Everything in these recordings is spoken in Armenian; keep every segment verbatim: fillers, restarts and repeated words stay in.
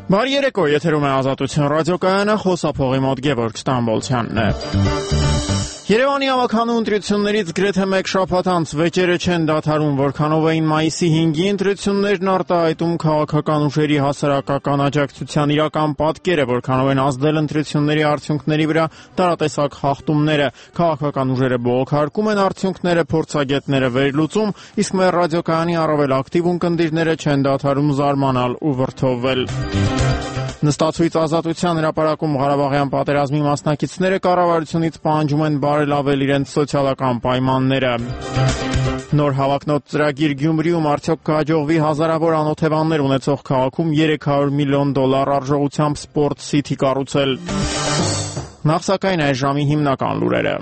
Բարի երեկո, եթերում է Ազատություն ռադիոկայանը, խոսափողի մոտ Գևորգ Ստամբոլցյանն է։ Երևանի ավականու ընտրություններից գրեթե մեկ շաբաթ անց վեճերը չեն դադարում, որքանով էին մայիսի հինգի ընտրություններն արտահայտում քաղաքական ուժերի հասարակական աջակցության իրական պատկերը, որքանով են ազդել ընտրությունների արդյունքների վրա տարատեսակ խախտումները, քաղաքական ուժերը բողոքարկում են արդյունքները, փորձագետները վերլուծում, իսկ մեր ռադիոկայանի առավել ակտիվ ունկնդիրները չեն դադարում զարմանալ ու վրդովվել։ Նստացույց Ազատության հրապարակում Ղարաբաղյան պատերազմի մասնակիցները կառավարությունից պահանջում են բարելավել իրենց սոցիալական պայմանները։ Նոր հավակնոտ ծրագիր Գյումրիում արդյոք կհաջողվի հազարավոր անօթևաններ ունեցող քաղաքում երեք հարյուր միլիոն դոլար արժողությամբ սպորտ սիթի կառուցել։ Նախ սակայն այս ժամի հիմնական լուրերը։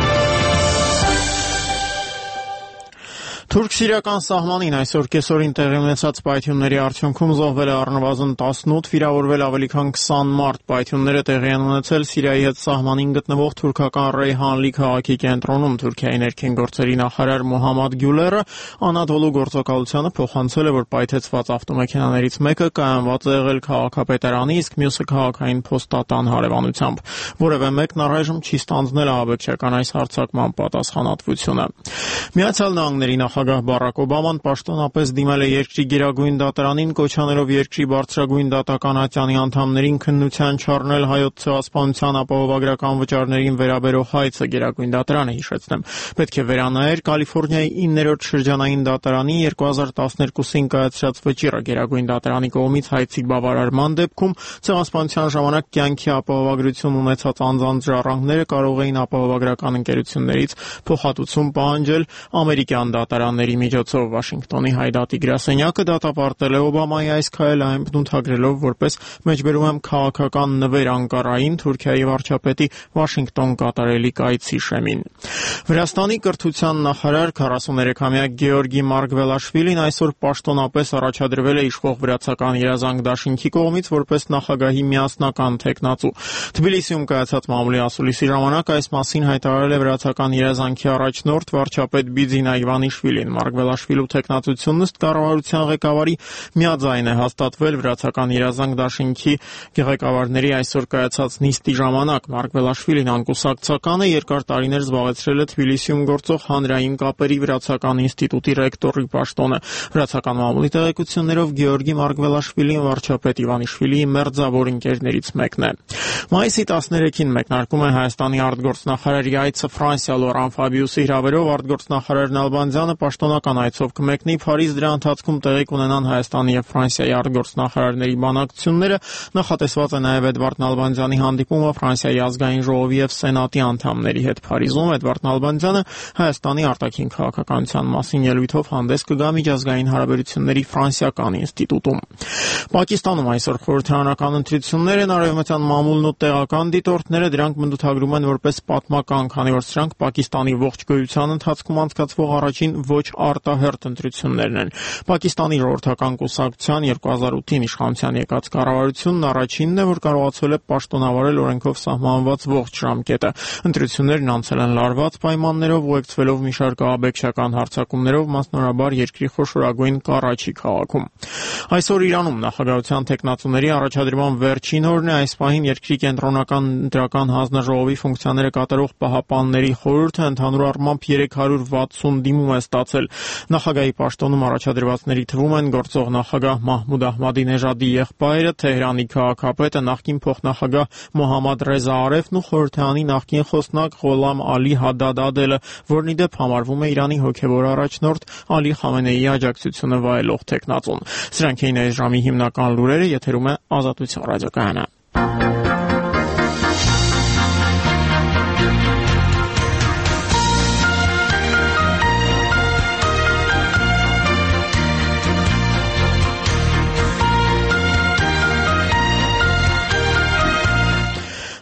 Թուրք-սիրիական սահմանին այսօր կեսօրին տեղի ունեցած պայթյունների արդյունքում զոհվել է առնվազն տասնութ, վիրավորվել ավելի քան քսան մարդ։ Պայթյունները տեղի են ունեցել Սիրիայի հետ սահմանին գտնվող թուրքական Ռեյհանլի քաղաքի կենտրոնում։ Թուրքիայի ներքին գործերի նախարար Մոհամմադ Գյուլերը Անադոլու գործակալությանը փոխանցել է, որ պայթեցված ավտոմեքենաներից մեկը կայանված է եղել քաղաքապետարանի, իսկ մյուսը քաղաքային փոստատան հարևանությամբ։ Որևէ մեկն առայժմ չի ստանձնել ահաբեկչական այս հարձակման պատասխանատվությունը։ Միացյալ Նահանգների նախագահ Բարակ Օբաման պաշտոնապես դիմել է երկրի գերագույն դատարանին, կոչանելով երկրի բարձրագույն դատական ատյանի անդամներին քննության չառնել հայոց ցեղասպանության ապահովագրական վճարներին վերաբերող հայցը։ Գերագույն դատարանը, հիշեցնեմ, պետք է վերանայեր Կալիֆոռնիայի իններորդ շրջանային դատարանի երկու հազար տասներկուսին կայացրած վճիռը։ Գերագույն դատարանի կողմից հայցի բավարարման դեպքում ցեղասպանության ժամանակ կյանքի ապահովագրություն ունեցած անձանց ժառանգները կարող էին ապահովագրական ընկերություններից փոխհատուցում պահանջել ամերիկյան դատարանների միջոցով։ Վաշինգտոնի հայդատի գրասենյակը դատապարտել է Օբամայի այս քայլը, այն բնութագրելով որպես մեջբերում եմ քաղաքական նվեր Անկարային Թուրքիայի վարչապետի Վաշինգտոն կատարելի կայցի շեմին։ Վրաստանի կրթության նախարար քառասուներեքամյա Գեորգի Մարգվելաշվիլին այսօր պաշտոնապես առաջադրվել է իշխող վրացական երազանք դաշինքի կողմից որպես նախագահի միասնական թեկնածու։ Թբիլիսիում կայացած մամուլի ասուլիսի ժամանակ այս մասին հայտարարել է վրացական երազանքի առաջնորդ վարչապետ Բիձինա Իվանիշվիլին։ Մարգվելաշվիլու թեկնածությունն ըստ կառավարության ղեկավարի միաձայն է հաստատվել վրացական երազանք դաշինքի ղեկավարների այսօր կայացած նիստի ժամանակ։ Մարգվելաշվիլին անկուսակցական է, երկար տարիներ զբաղեցրել է Թբիլիսիում գործող հանրային կապերի վրացական ինստիտուտի ռեկտորի պաշտոնը։ Վրացական մամուլի տեղեկություններով Գեորգի Մարգվելաշվիլին վարչապետ Իվանիշվիլիի մերձավոր ընկերներից մեկն է։ Մայիսի տասներեքին մեկնարկում է Հայաստանի արտգործնախարարի այցը Ֆրանսիա։ Լորան Ֆաբիուսի հրավերով արտգործնախարարն Ալբանդյանը պաշտոնական այցով կմեկնի Փարիզ, դրա ընթացքում տեղի կունենան Հայաստանի եւ Ֆրանսիայի արտգործնախարարների բանակցությունները։ Նախատեսված է նաեւ Էդվարդ Նալբանդյանի հանդիպումը Ֆրանսիայի ազգային ժողովի եւ Սենատի անդամների հետ Փարիզում։ Էդվարդ Նալբանդյանը Հայաստանի արտաքին քաղաքականության մասին ելույթով հանդես կգա միջազգային հարաբերությունների ֆրանսիական ինստիտուտում։ Պակիստանում այսօր խորհրդարանական ընտրություններ են, արևմտյան մամուլն ու տեղական դիտորդները դրանք բնութագրում են որպես պատմական, քանի որ սրանք Պակիստանի ողջ գոյության ընթացքում անցկացվող առաջին ոչ արտահերթ ընտրություններն են։ Պակիստանի ժողովրդական կուսակցության երկու հազար ութին իշխանության եկած կառավարությունն առաջինն է, որ կարողացել է պաշտոնավարել օրենքով սահմանված ողջ ժամկետը։ Ընտրություններն անցել են լարված պայմաններով, ուղեկցվելով մի շարք ահաբեկչական հարձակումներով, մասնավորաբար երկրի խոշորագույն Կարաչի քաղաքում։ Այսօր Իրանում նախագահության թեկնածուների առաջադրման վերջին օրն է։ Այս պահին երկրի կենտրոնական ընտրական հանձնաժողովի ֆունկցիաները կատարող Պահապանների խորհուրդը ընդհանուր առմամբ երեք հարյուր վաթսուն դիմում է ստացել։ Նախագահի պաշտոնում առաջադրվածների թվում են գործող նախագահ Մահմուդ Ահմադինեժադի եղբայրը, Թեհրանի քաղաքապետը, նախկին փոխնախագահ Մոհամմադ Ռեզա Արեֆն ու խորհրդարանի նախկին խոսնակ Ղոլամ Ալի Հադադ Ադելը, որն ի դեպ համարվում է Իրանի հոգևոր առաջնորդ Ալի Խամենեիի աջակցությունը վայելող թեկնածուն։ Սրանք էին այս ժամի հիմնական լուրերը, եթերում է Ազատություն ռադիոկայանը։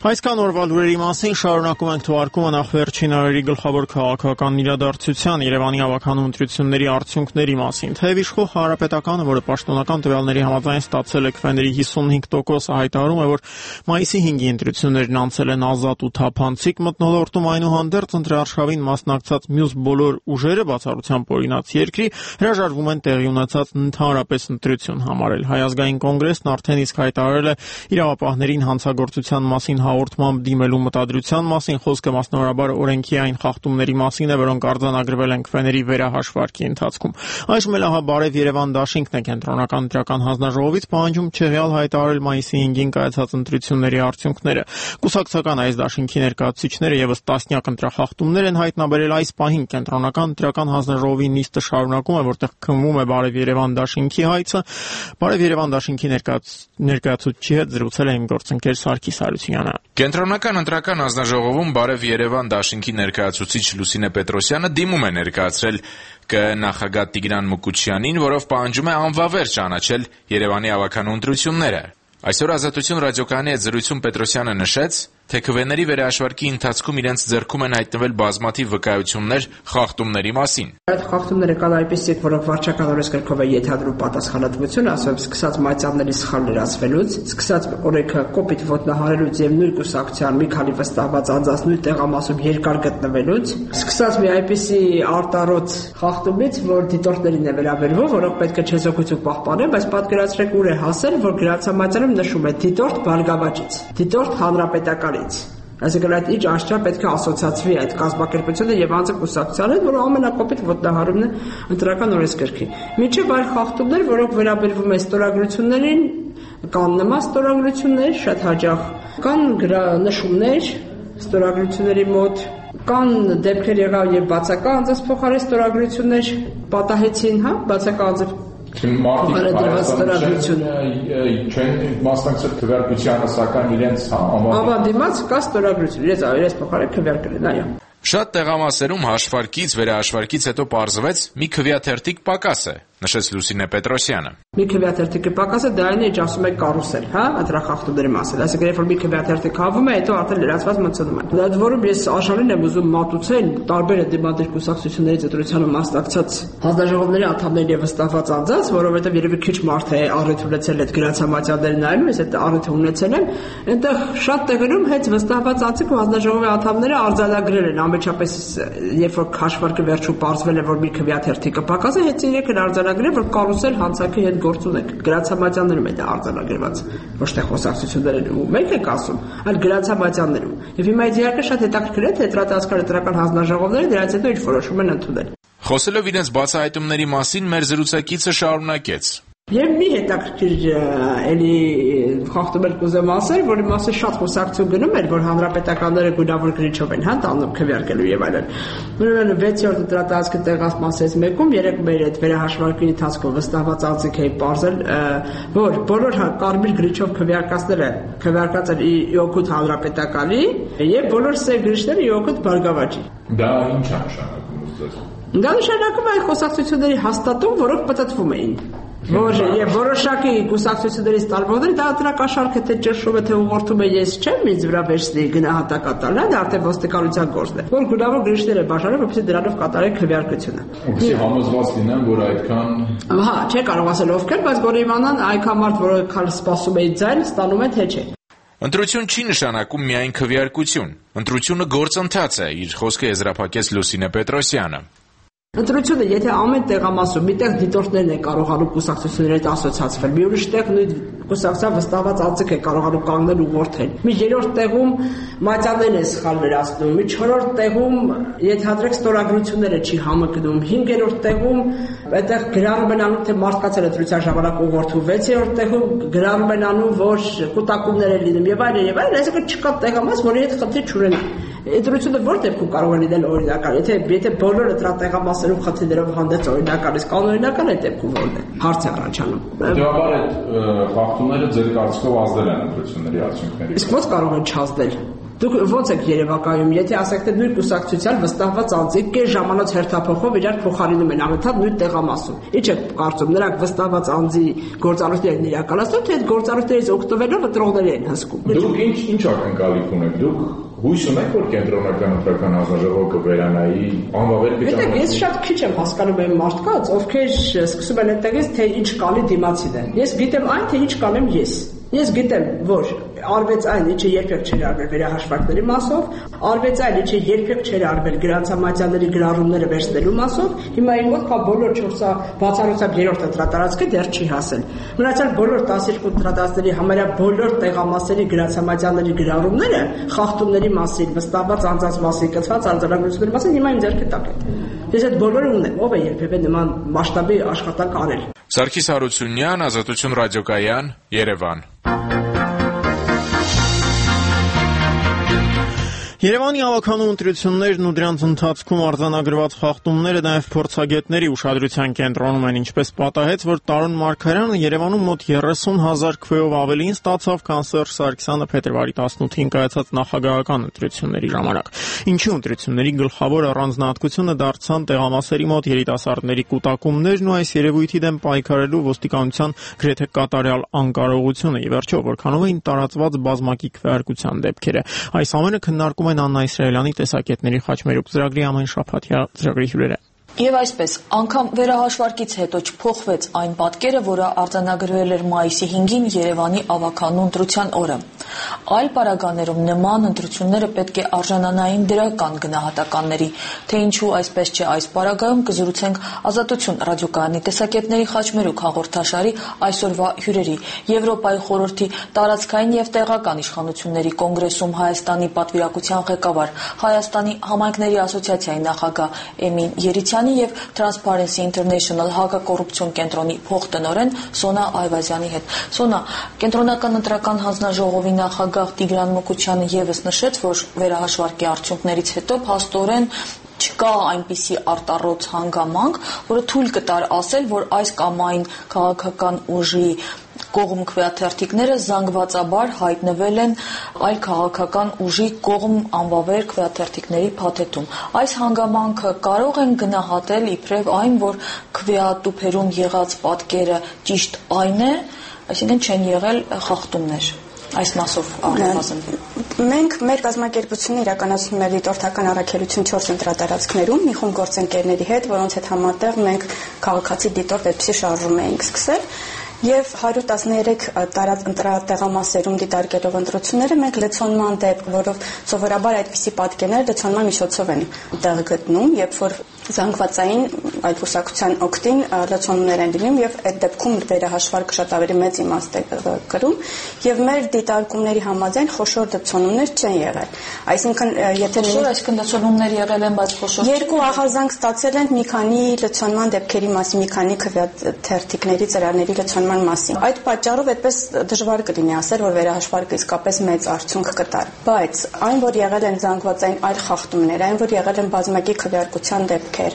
Այսքան օրվա լուրերի մասին շարունակում ենք թողարկումը նախ վերջին օրերի գլխավոր քաղաքական իրադարձության Երևանի ավականու ընտրությունների արդյունքների մասին։ Թեև իշխող Հանրապետականը, որը պաշտոնական տվյալների համաձայն ստացել է քվեների հիսունհինգ տոկոսը, հայտարարում է, որ մայիսի հինգի ընտրություններն անցել են ազատ ու թափանցիկ, մթնոլորտում այնուհանդերձ ընտրարշավին մասնակցած մյուս բոլոր ուժերը, բացառությամբ օրինաց երկրի, հրաժարվում են տեղի ունեցած ընդհանրապես ընտրություն համարել։ Հայ ազգային կոնգրեսն արդեն իսկ հայտարարել է իրավապահներին հանցագործության մասին հաղորդմամբ դիմելու մտադրության մասին, խոսքը մասնավորաբար օրենքի այն խախտումների մասին է, որոնք արձանագրվել են քվեների վերահաշվարկի ընթացքում։ Այժմ էլ ահա Բարև Երևան դաշինքն է կենտրոնական ընտրական հանձնաժողովից պահանջում չեղյալ հայտարարել մայիսի հինգին կայացած ընտրությունների արդյունքները։ Կուսակցական այս դաշինքի ներկայացուցիչները եւս տասնյակ ընտրախախտումներ են հայտնաբերել այս պահին կենտրոնական ընտրական հանձնաժողովի նիստը շարունակում է, որտեղ քննվում է Բարև Երևան դաշինքի հայցը։ Բարև Երևան դաշինքի ներկայացուցիչի հետ զրուցել է իմ գործընկեր Սարգիս Հարությունյանը։ Կենտրոնական ընտրական հանձնաժողովում Բարև Երևան դաշինքի ներկայացուցիչ Լուսինե Պետրոսյանը դիմում է ներկայացրել ԿԸ նախագահ Տիգրան Մուկուչյանին, որով պահանջում է անվավեր ճանաչել Երևանի ավականու ընտրությունները։ Այսօր Ազատություն ռադիոկայանի հետ զրույցում Պետրոսյանը նշեց, թե քվեների վերահաշվարկի ընթացքում իրենց ձեռքում են հայտնվել բազմաթիվ վկայություններ խախտումների մասին։ Այդ խախտումները կան այնպիսիք, որոնք վարչական օրենսգրքով է ենթադրում պատասխանատվություն, ասում սկսած մայծանների սխալ լրացվելուց, սկսած օրենքը կոպիտ ոտնահարելուց եւ նույն կուսակցության մի քանի վստահված անձանց նույն տեղամասում երկար գտնվելուց, սկսած մի այնպիսի արտարոց խախտումից, որ դիտորդներին է վերաբերվում, որոնք պետք է չեզոքություն պահպանեն, բայց պատկերացրեք ուր է հասել, որ գրացամայցանում նշում է դիտորդ Բարգավաճից, դիտորդ Հանրապետականի Այսինքն այդ ինչ աշխարհ պետք է ասոցիացվի այդ կազմակերպությունը եւ անձը կուսակցության հետ, որը ամենակոպիտ ոտնահարումն է ընտրական օրենսգրքի։ Միջև այլ խախտումներ, որոնք վերաբերվում են ստորագրություններին, կան նման ստորագրություններ, շատ հաճախ կան նշումներ ստորագրությունների մոտ, կան դեպքեր եղավ եւ բացակա անձանց փոխարեն ստորագրություններ պատահեցին, հա, բացակա անձը Հայաստանում չեն մասնակցել քվեարկությանը, սակայն իրենց ավանդիմաց կա ստորագրություն, իրենց իրենց փոխարեն քվեարկել են, այո։ Շատ տեղամասերում հաշվարկից, վերահաշվարկից հետո պարզվեց մի քվեաթերթիկ պակաս է, նշեց Լուսինե Պետրոսյանը։ Մի քվեաթերթիկի պակասը դա այն է, ինչ ասում է կարուսել, հա, ընտրախախտումների մասին։ Այսինքն, երբ որ մի քվեաթերթիկ հավում է, հետո արդեն լրացված մտցնում են։ Դա որում ես աշխարհին եմ ուզում մատուցել տարբեր դիմադիր կուսակցությունների ծրությանը մասնակցած հանձնաժողովների անդամների եւ վստահված անձանց, որովհետեւ երևի քիչ մարդ է առիթ ունեցել այդ գրացամատյանները նայում, ես այդ առիթը ունեցել եմ, այնտեղ շատ տեղերում հենց վստահված անձիկ ու հանձնաժողովի անդամները արձանագրել են ամեջապես, երբ որ հաշվարկը վերջում պարզվել է, որ մի քվեաթերթիկը պակաս է, հենց իրենք են արձանագրել, որ կարուսել հանցանքի հետ գործ ունեք։ Գրացամատյաններում է դա արձանագրված, ոչ թե խոսակցություններում։ Մենք ենք ասում, այլ գրացամատյաններում։ Եվ հիմա իհարկե շատ հետաքրքիր է, թե Ետրատասկար ընտրական հանձնաժողովները դրանից հետո ինչ որոշում են ընդունել։ Խոսելով իրենց բացահայտումների մասին, մեր զրուցակիցը շարունակեց. Եվ մի հետաքրքիր էլի խախտումներ կուզեմ ասել, որի մասին շատ խոսակցություն գնում էր, որ հանրապետականները գունավոր գրիչով են, հա, տանում քվեարկելու եւ այլն։ Ուրեմն վեցերորդ ընտրատարածքը տեղած մասից մեկում երեք մեր այդ վերահաշվարկի ընթացքում վստահված անձիկ էին բարձել, որ բոլոր կարմիր գրիչով քվեարկածները քվեարկած են իօգուտ հանրապետականի եւ բոլոր սև գրիչները իօգուտ Բարգավաճի։ Դա ինչ է նշանակում ուզես։ Դա նշանակում է խոսակցությունների հաստատում, որոնք պատտվում էին։ Որ եւ որոշակի կուսակցություններից տարբերներ դա ընտրակաշառք է թե ճշշում է թե ուղղորդում է ես չեմ ինձ վրա վերցնի գնահատակատալ, դա արդեն ոստիկանության գործն է, որ գունավոր գրիչներ է բաժանել, որպեսզի դրանով կատարեն քվեարկությունը։ Ուղղակի համոզված լինեն, որ այդքան Հա, չէ կարող ասել ովքեր, բայց որ իմանան այքան մարդ, որը քան սպասում է ձայն, ստանում է թե չէ։ Ընտրություն չի նշանակում միայն քվեարկություն։ Ընտրությունը գործընթաց է, իր խոսքը եզրափակեց Լուսինե Պետրոսյանը։ Ընտրությունը, եթե ամեն տեղամասում միտեղ դիտորդներն են կարողանում կուսակցությունների հետ ասոցիացվել, մի ուրիշ տեղ նույն կուսակցության վստահված անձիկ է կարողանում կանգնել ու որդել։ Մի երրորդ տեղում մատյաններն են սխալ վերացնում, մի չորրորդ տեղում ենթադրեք ստորագրությունները չի համընկնում, հինգերորդ տեղում այդտեղ գրառում են անում թե մարդկացել ընտրության ժամանակ ուղղորդում, վեցերորդ տեղում գրառում են անում, որ կուտակումներ են լինում եւ այլն եւ այլն, այսինքն չկա տեղամաս, որի հետ խնդիր չունենա։ Ընտրությունը որ դեպքում կարող է լինել օրինական, եթե եթե բոլոր ընտրատեղամասերում խնդիրներով հանդես օրինական, իսկ կանոնական է դեպքում որն է։ Հարց է առաջանում։ Դեպաբար այդ խախտումները ձեր կարծիքով ազդել են ընտրությունների արդյունքներին։ Իսկ ո՞նց կարող են չազդել։ Դուք ո՞նց եք երևակայում, եթե ասեք թե նույն կուսակցության վստահված անձիկ կես ժամանոց հերթափոխով իրար փոխարինում են անընդհատ նույն տեղամասում։ Ինչ եք կարծում, նրանք վստահված անձի գործառույթներն իրականացնում, թե այդ գործառույթներից օգտվելով ընտրողների են հսկում։ Դուք ինչ ինչ ակնկալիք ունեք, դուք հույս ունեք, որ կենտրոնական ընտրական հանձնաժողովը կվերանայի անվավեր կճանաչի։ Ես շատ քիչ եմ հասկանում այն մարդկանց, ովքեր սկսում են այդտեղից, թե ինչ կանի դիմացին են։ Ես գիտեմ այն, թե ինչ կանեմ ես։ Ես գիտեմ, որ արվեց այն, ինչը երբեք չէր արվել վերահաշվարկների մասով, արվեց այն, ինչը երբեք չէր արվել գրանցամատյանների գրառումները վերցնելու մասով, հիմա իմ մոտ կա բոլոր չորսա բացառությամբ երրորդ ընտրատարածքը դեռ չի հասել։ Մնացյալ բոլոր տասներկու ընտրատարածքների համարյա բոլոր տեղամասերի գրանցամատյանների գրառումները խախտումների մասին, վստահված անձանց մասին, կցված արձանագրությունների մասին հիմա իմ ձեռքի տակ է։ Ես այդ բոլորը ունեմ, ով է երբևէ նման մասշտաբի աշխատանք արել։ Սարգիս Հարությունյան, Ազատություն ռադիոկայան, Երևան։ Երևանի ավականու ընտրություններն ու դրանց ընթացքում արձանագրված խախտումները նաև փորձագետների ուշադրության կենտրոնում են, ինչպես պատահեց, որ Տարոն Մարգարյանը Երևանում մոտ երեսուն հազար քվեով ավելին ստացավ, քան Սերժ Սարգսյանը փետրվարի տասնութին կայացած նախագահական ընտրությունների ժամանակ։ Ինչու ընտրությունների գլխավոր առանձնահատկությունը դարձան տեղամասերի մոտ երիտասարդների կուտակումներն ու այս երևույթի դեմ պայքարելու ոստիկանության գրեթե կատարյալ անկարողությունը, ի վերջո, որքանով էին տարածված բազմակի քվեարկության դեպքերը։ Այս ամենը քննարկում են Աննա Իսրայելյանի տեսակետների խաչմերուկ ծրագրի ամեն շաբաթյա ծրագրի հյուրերը։ Եվ այսպես, անգամ վերահաշվարկից հետո չփոխվեց այն պատկերը, որը արձանագրվել էր մայիսի հինգին Երևանի ավականու ընտրության օրը։ Այլ պարագաներում նման ընտրությունները պետք է արժանանային դրական գնահատականների, թե ինչու այսպես չէ այս պարագայում կզրուցենք Ազատություն ռադիոկայանի տեսակետների խաչմերուկ հաղորդաշարի այսօրվա հյուրերի, Եվրոպայի խորհրդի տարածքային եւ տեղական իշխանությունների կոնգրեսում Հայաստանի պատվիրակության ղեկավար, Հայաստանի համայնքների ասոցիացիայի նախագահ Էմին Երիցյանի եւ Transparency International հակակոռուպցիոն կենտրոնի փոխտնօրեն Սոնա Այվազյանի հետ։ Սոնա, կենտրոնական ընտրական հանձնաժողովի նախագահ Տիգրան Մկուչյանը եւս նշեց, որ վերահաշվարկի արդյունքներից հետո փաստորեն չկա այնպիսի արտառոց հանգամանք, որը թույլ կտար ասել, որ այս կամ այն քաղաքական ուժի կողմ քվեաթերթիկները զանգվածաբար հայտնվել են այլ քաղաքական ուժի կողմ անվավեր քվեաթերթիկների փաթեթում։ Այս հանգամանքը կարող են գնահատել իբրև այն, որ քվեատուփերում եղած պատկերը ճիշտ այն է, այսինքն չեն եղել խախտումներ։ Այս մասով առնվազն մենք մեր կազմակերպությունը իրականացնում ենք դիտորդական առաքելություն չորս ընտրատարածքներում մի խումբ գործընկերների հետ, որոնց հետ համատեղ մենք քաղաքացի դիտորդ այդպիսի շարժում էինք սկսել եւ հարյուր տասներեք տարած ընտրատեղամասերում դիտարկելով ընտրությունները մենք լցոնման դեպք, որով սովորաբար այդպիսի պատկերներ լցոնման միջոցով են տեղ գտնում, երբ որ զանգվածային այդ կուսակցության օգտին լցոնումներ են լինում եւ այդ դեպքում վերահաշվարկը շատ ավելի մեծ իմաստ է կրում եւ մեր դիտարկումների համաձայն խոշոր լցոնումներ չեն եղել։ Այսինքն եթե խոշոր այսինքն լցոնումներ եղել են, բայց խոշոր երկու ահազանգ ստացել են մի քանի լցոնման դեպքերի մասին, մի քանի քվեաթերթիկների ծրարների լցոնման մասին։ Այդ պատճառով այդպես դժվար կլինի ասել, որ վերահաշվարկը իսկապես մեծ արդյունք կտար։ Բայց այն, որ եղել են զանգվածային այլ խախտումներ, այն, որ եղել են բազմակի քվեարկության դեպքեր,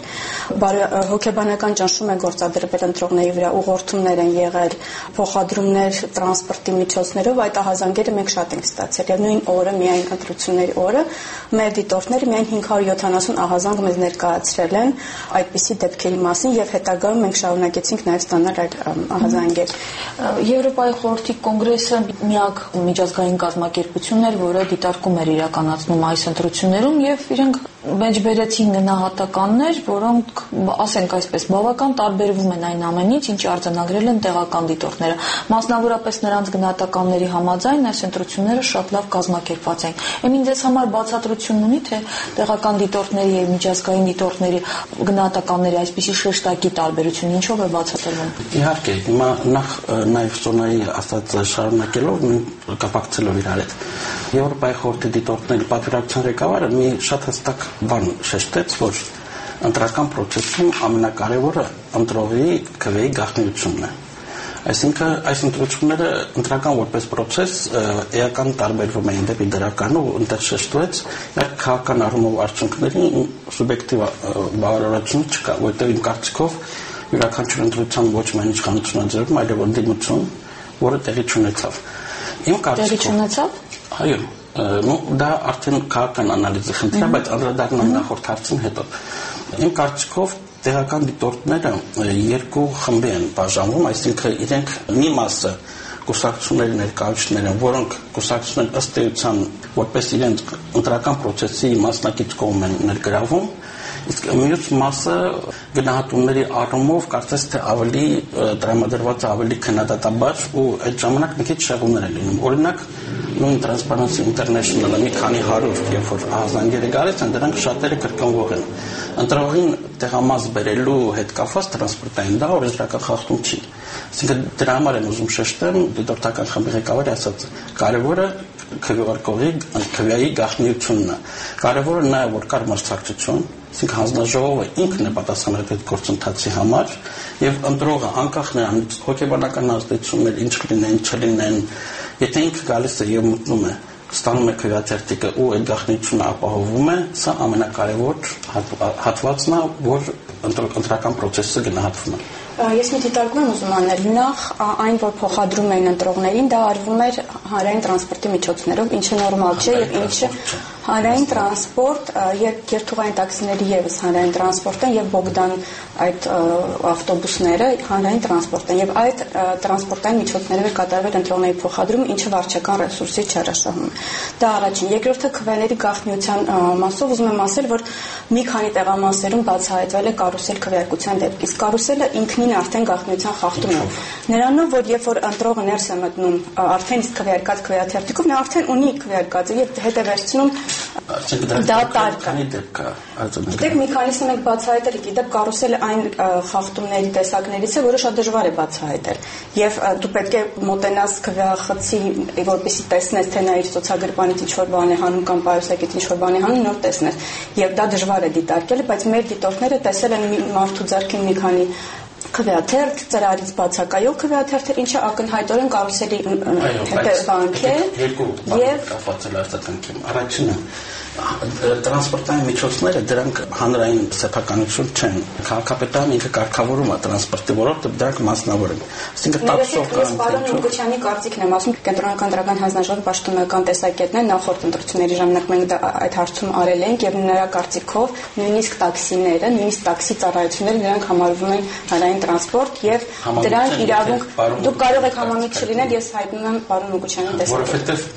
հոգեբանական ճնշում է գործադրվել ընտրողների վրա, ուղղորդումներ են եղել, փոխադրումներ տրանսպորտի միջոցներով, այդ ահազանգերը մենք շատ ենք ստացել։ Եվ նույն օրը, միայն ընտրությունների օրը, մեր դիտորդները միայն հինգ հարյուր յոթանասուն ահազանգ մեզ ներկայացրել են այդպիսի դեպքերի մասին եւ հետագայում մենք շարունակեցինք նաեւ ստանալ այդ ահազանգեր։ Եվրոպայի խորհրդի կոնգրեսը միակ միջազգային կազմակերպությունն էր, որը դիտարկում էր իրականացնում այս ընտրություններում եւ իրենք մեջբերեցին գնահատականներ, որոնք, ասենք այսպես, բավական տարբերվում են այն ամենից, ինչ արձանագրել են տեղական դիտորդները։ Մասնավորապես նրանց գնահատականների համաձայն այս ընտրությունները շատ լավ կազմակերպված են։ Էմին ձեզ համար բացատրություն ունի, թե տեղական դիտորդների եւ միջազգային դիտորդների գնահատականների այսպիսի շեշտակի տարբերությունը ինչով է բացատրվում։ Իհարկե, հիմա նախ նաեւ Սոնայի ասած շարունակելով կապակցելով իրար հետ։ Եվրոպայի խորհրդի դիտորդների պատվիրակության ղեկավարը մի շատ հստակ բան շեշտեց, որ ընտրական process-ում ամենակարևորը ընտրողի քվեի գաղտնիությունն է։ Այսինքն այս ընտրությունները ընտրական որպես process էական տարբերվում էին դեպի դրական ու այնտեղ շեշտվեց, որ քաղաքական առումով արդյունքների սուբյեկտիվ բավարարություն չկա, որտեղ իմ կարծիքով յուրաքանչյուր ընտրության ոչ միայն իշխանությունը ձեռքում, այլև ընդդիմություն, որը տեղի չունեցավ։ Իմ կարծիքով տեղի չունեցավ։ Այո, նո դա արդեն քաղաքական անալիզի խնդիր է, բայց անդրադառնամ նախորդ հարցին հետո։ Իմ կարծիքով տեղական դիտորդները երկու խմբի են բաժանվում, այսինքն իրենք մի մասը կուսակցությունների ներկայացուցիչներ են, որոնք կուսակցությունն ըստ էության որպես իրենց ընտրական process-ի մասնակից կողմ են ներգրավում, իսկ մյուս մասը գնահատումների առումով կարծես թե ավելի տրամադրված է ավելի քննադատաբար ու այդ ժամանակ մի քիչ շեղումներ են լինում։ Օրինակ նույն Transparency International-ը մի քանի հարյուր երբ որ ահազանգերը գալիս են, դրանք շատերը կրկնվող են։ Ընտրողին տեղամաս բերելու հետ կապված տրանսպորտային դա օրենսդրական խախտում չի։ Այսինքն դրա համար եմ ուզում շեշտել դիտորդական խմբի ղեկավարի ասած կարևորը քվեարկողի քվեայի գաղտնիությունն է։ Կարևորը նաև որ կար մրցակցություն, այսինքն հանձնաժողովը ինքն է պատասխանատու այդ գործընթացի համար եւ ընտրողը անկախ նրանից հոգեբանական ազդեցություններ ինչ լինեն, չլինեն, եթե ինքը գալիս է եւ մտնում է ստանում է քվեաթերթիկը ու այդ գաղտնիությունը ապահովում է, սա ամենակարևոր հատվածն է, որ ընտրական process-ը գնահատվում է։ Ես մի դիտարկում եմ ուզում անել նախ այն, որ փոխադրում էին ընտրողներին, դա արվում էր հանրային տրանսպորտի միջոցներով, ինչը նորմալ չէ եւ ինչը հանրային տրանսպորտ եւ երթուղային տաքսիների եւս հանրային տրանսպորտ են եւ Բոգդան այդ ավտոբուսները հանրային տրանսպորտ են եւ այդ տրանսպորտային միջոցներով է կատարվել ընտրողների փոխադրում, ինչը վարչական ռեսուրսի չհրաժարվում է։ Դա առաջին։ Երկրորդը քվեների գաղտնիության մասով ուզում եմ ասել, որ մի քանի տեղամասերում բացահայտվել է կարուսել քվեարկության դեպք։ Իսկ կարուսելը ինքնին արդեն գաղտնիության խախտում է։ Նրանով, որ երբ որ ընտրողը ներս է մտնում արդեն իսկ քվեարկած քվեաթերթիկով, նա արդեն ունի քվեարկածը եւ հետ է վերցնում դա տարկանի դեպք է։ Գիտեք, մի քանիսը մենք բացահայտել ենք, դեպ կարուսելը այն խախտումների տեսակներից է, որը շատ դժվար է բացահայտել։ Եվ դու պետք է մոտենաս քվեախցի, որպեսզի տեսնես, թե նա իր ցուցագրպանից ինչ-որ բան է հանում կամ պայուսակից ինչ-որ բան է հանում, նոր տեսնես։ Եւ դա դժվար է դիտարկել, բայց մեր դիտորդները տեսել են մարդու ձեռքին մի քանի քվեաթերթ, ծրարից բացակայող քվեաթերթեր, ինչը ակնհայտորեն կարուսելի հետևանք է եւ կապված է արտադրանքին։ Առաջինը տրանսպորտային միջոցները դրանք հանրային սեփականություն չեն։ Քաղաքապետարանը ինքը կարգավորում է տրանսպորտի ոլորտը, դրանք մասնավոր են։ Այսինքն տաքսով կամ Պարոն Ուգուչյանի կարծիքն եմ ասում, կենտրոնական դրական հանձնաժողովի պաշտոնական տեսակետն է, նախորդ ընտրությունների ժամանակ մենք այդ հարցում արել ենք եւ նրա կարծիքով նույնիսկ տաքսիները, նույնիսկ տաքսի ծառայությունները դրանք համարվում են հանրային տրանսպորտ եւ դրանք իրավունք դուք կարող եք համամիտ չլինել, ես հայտնում եմ պարոն Ուգուչյանի տեսակետը։ Որովհետեւ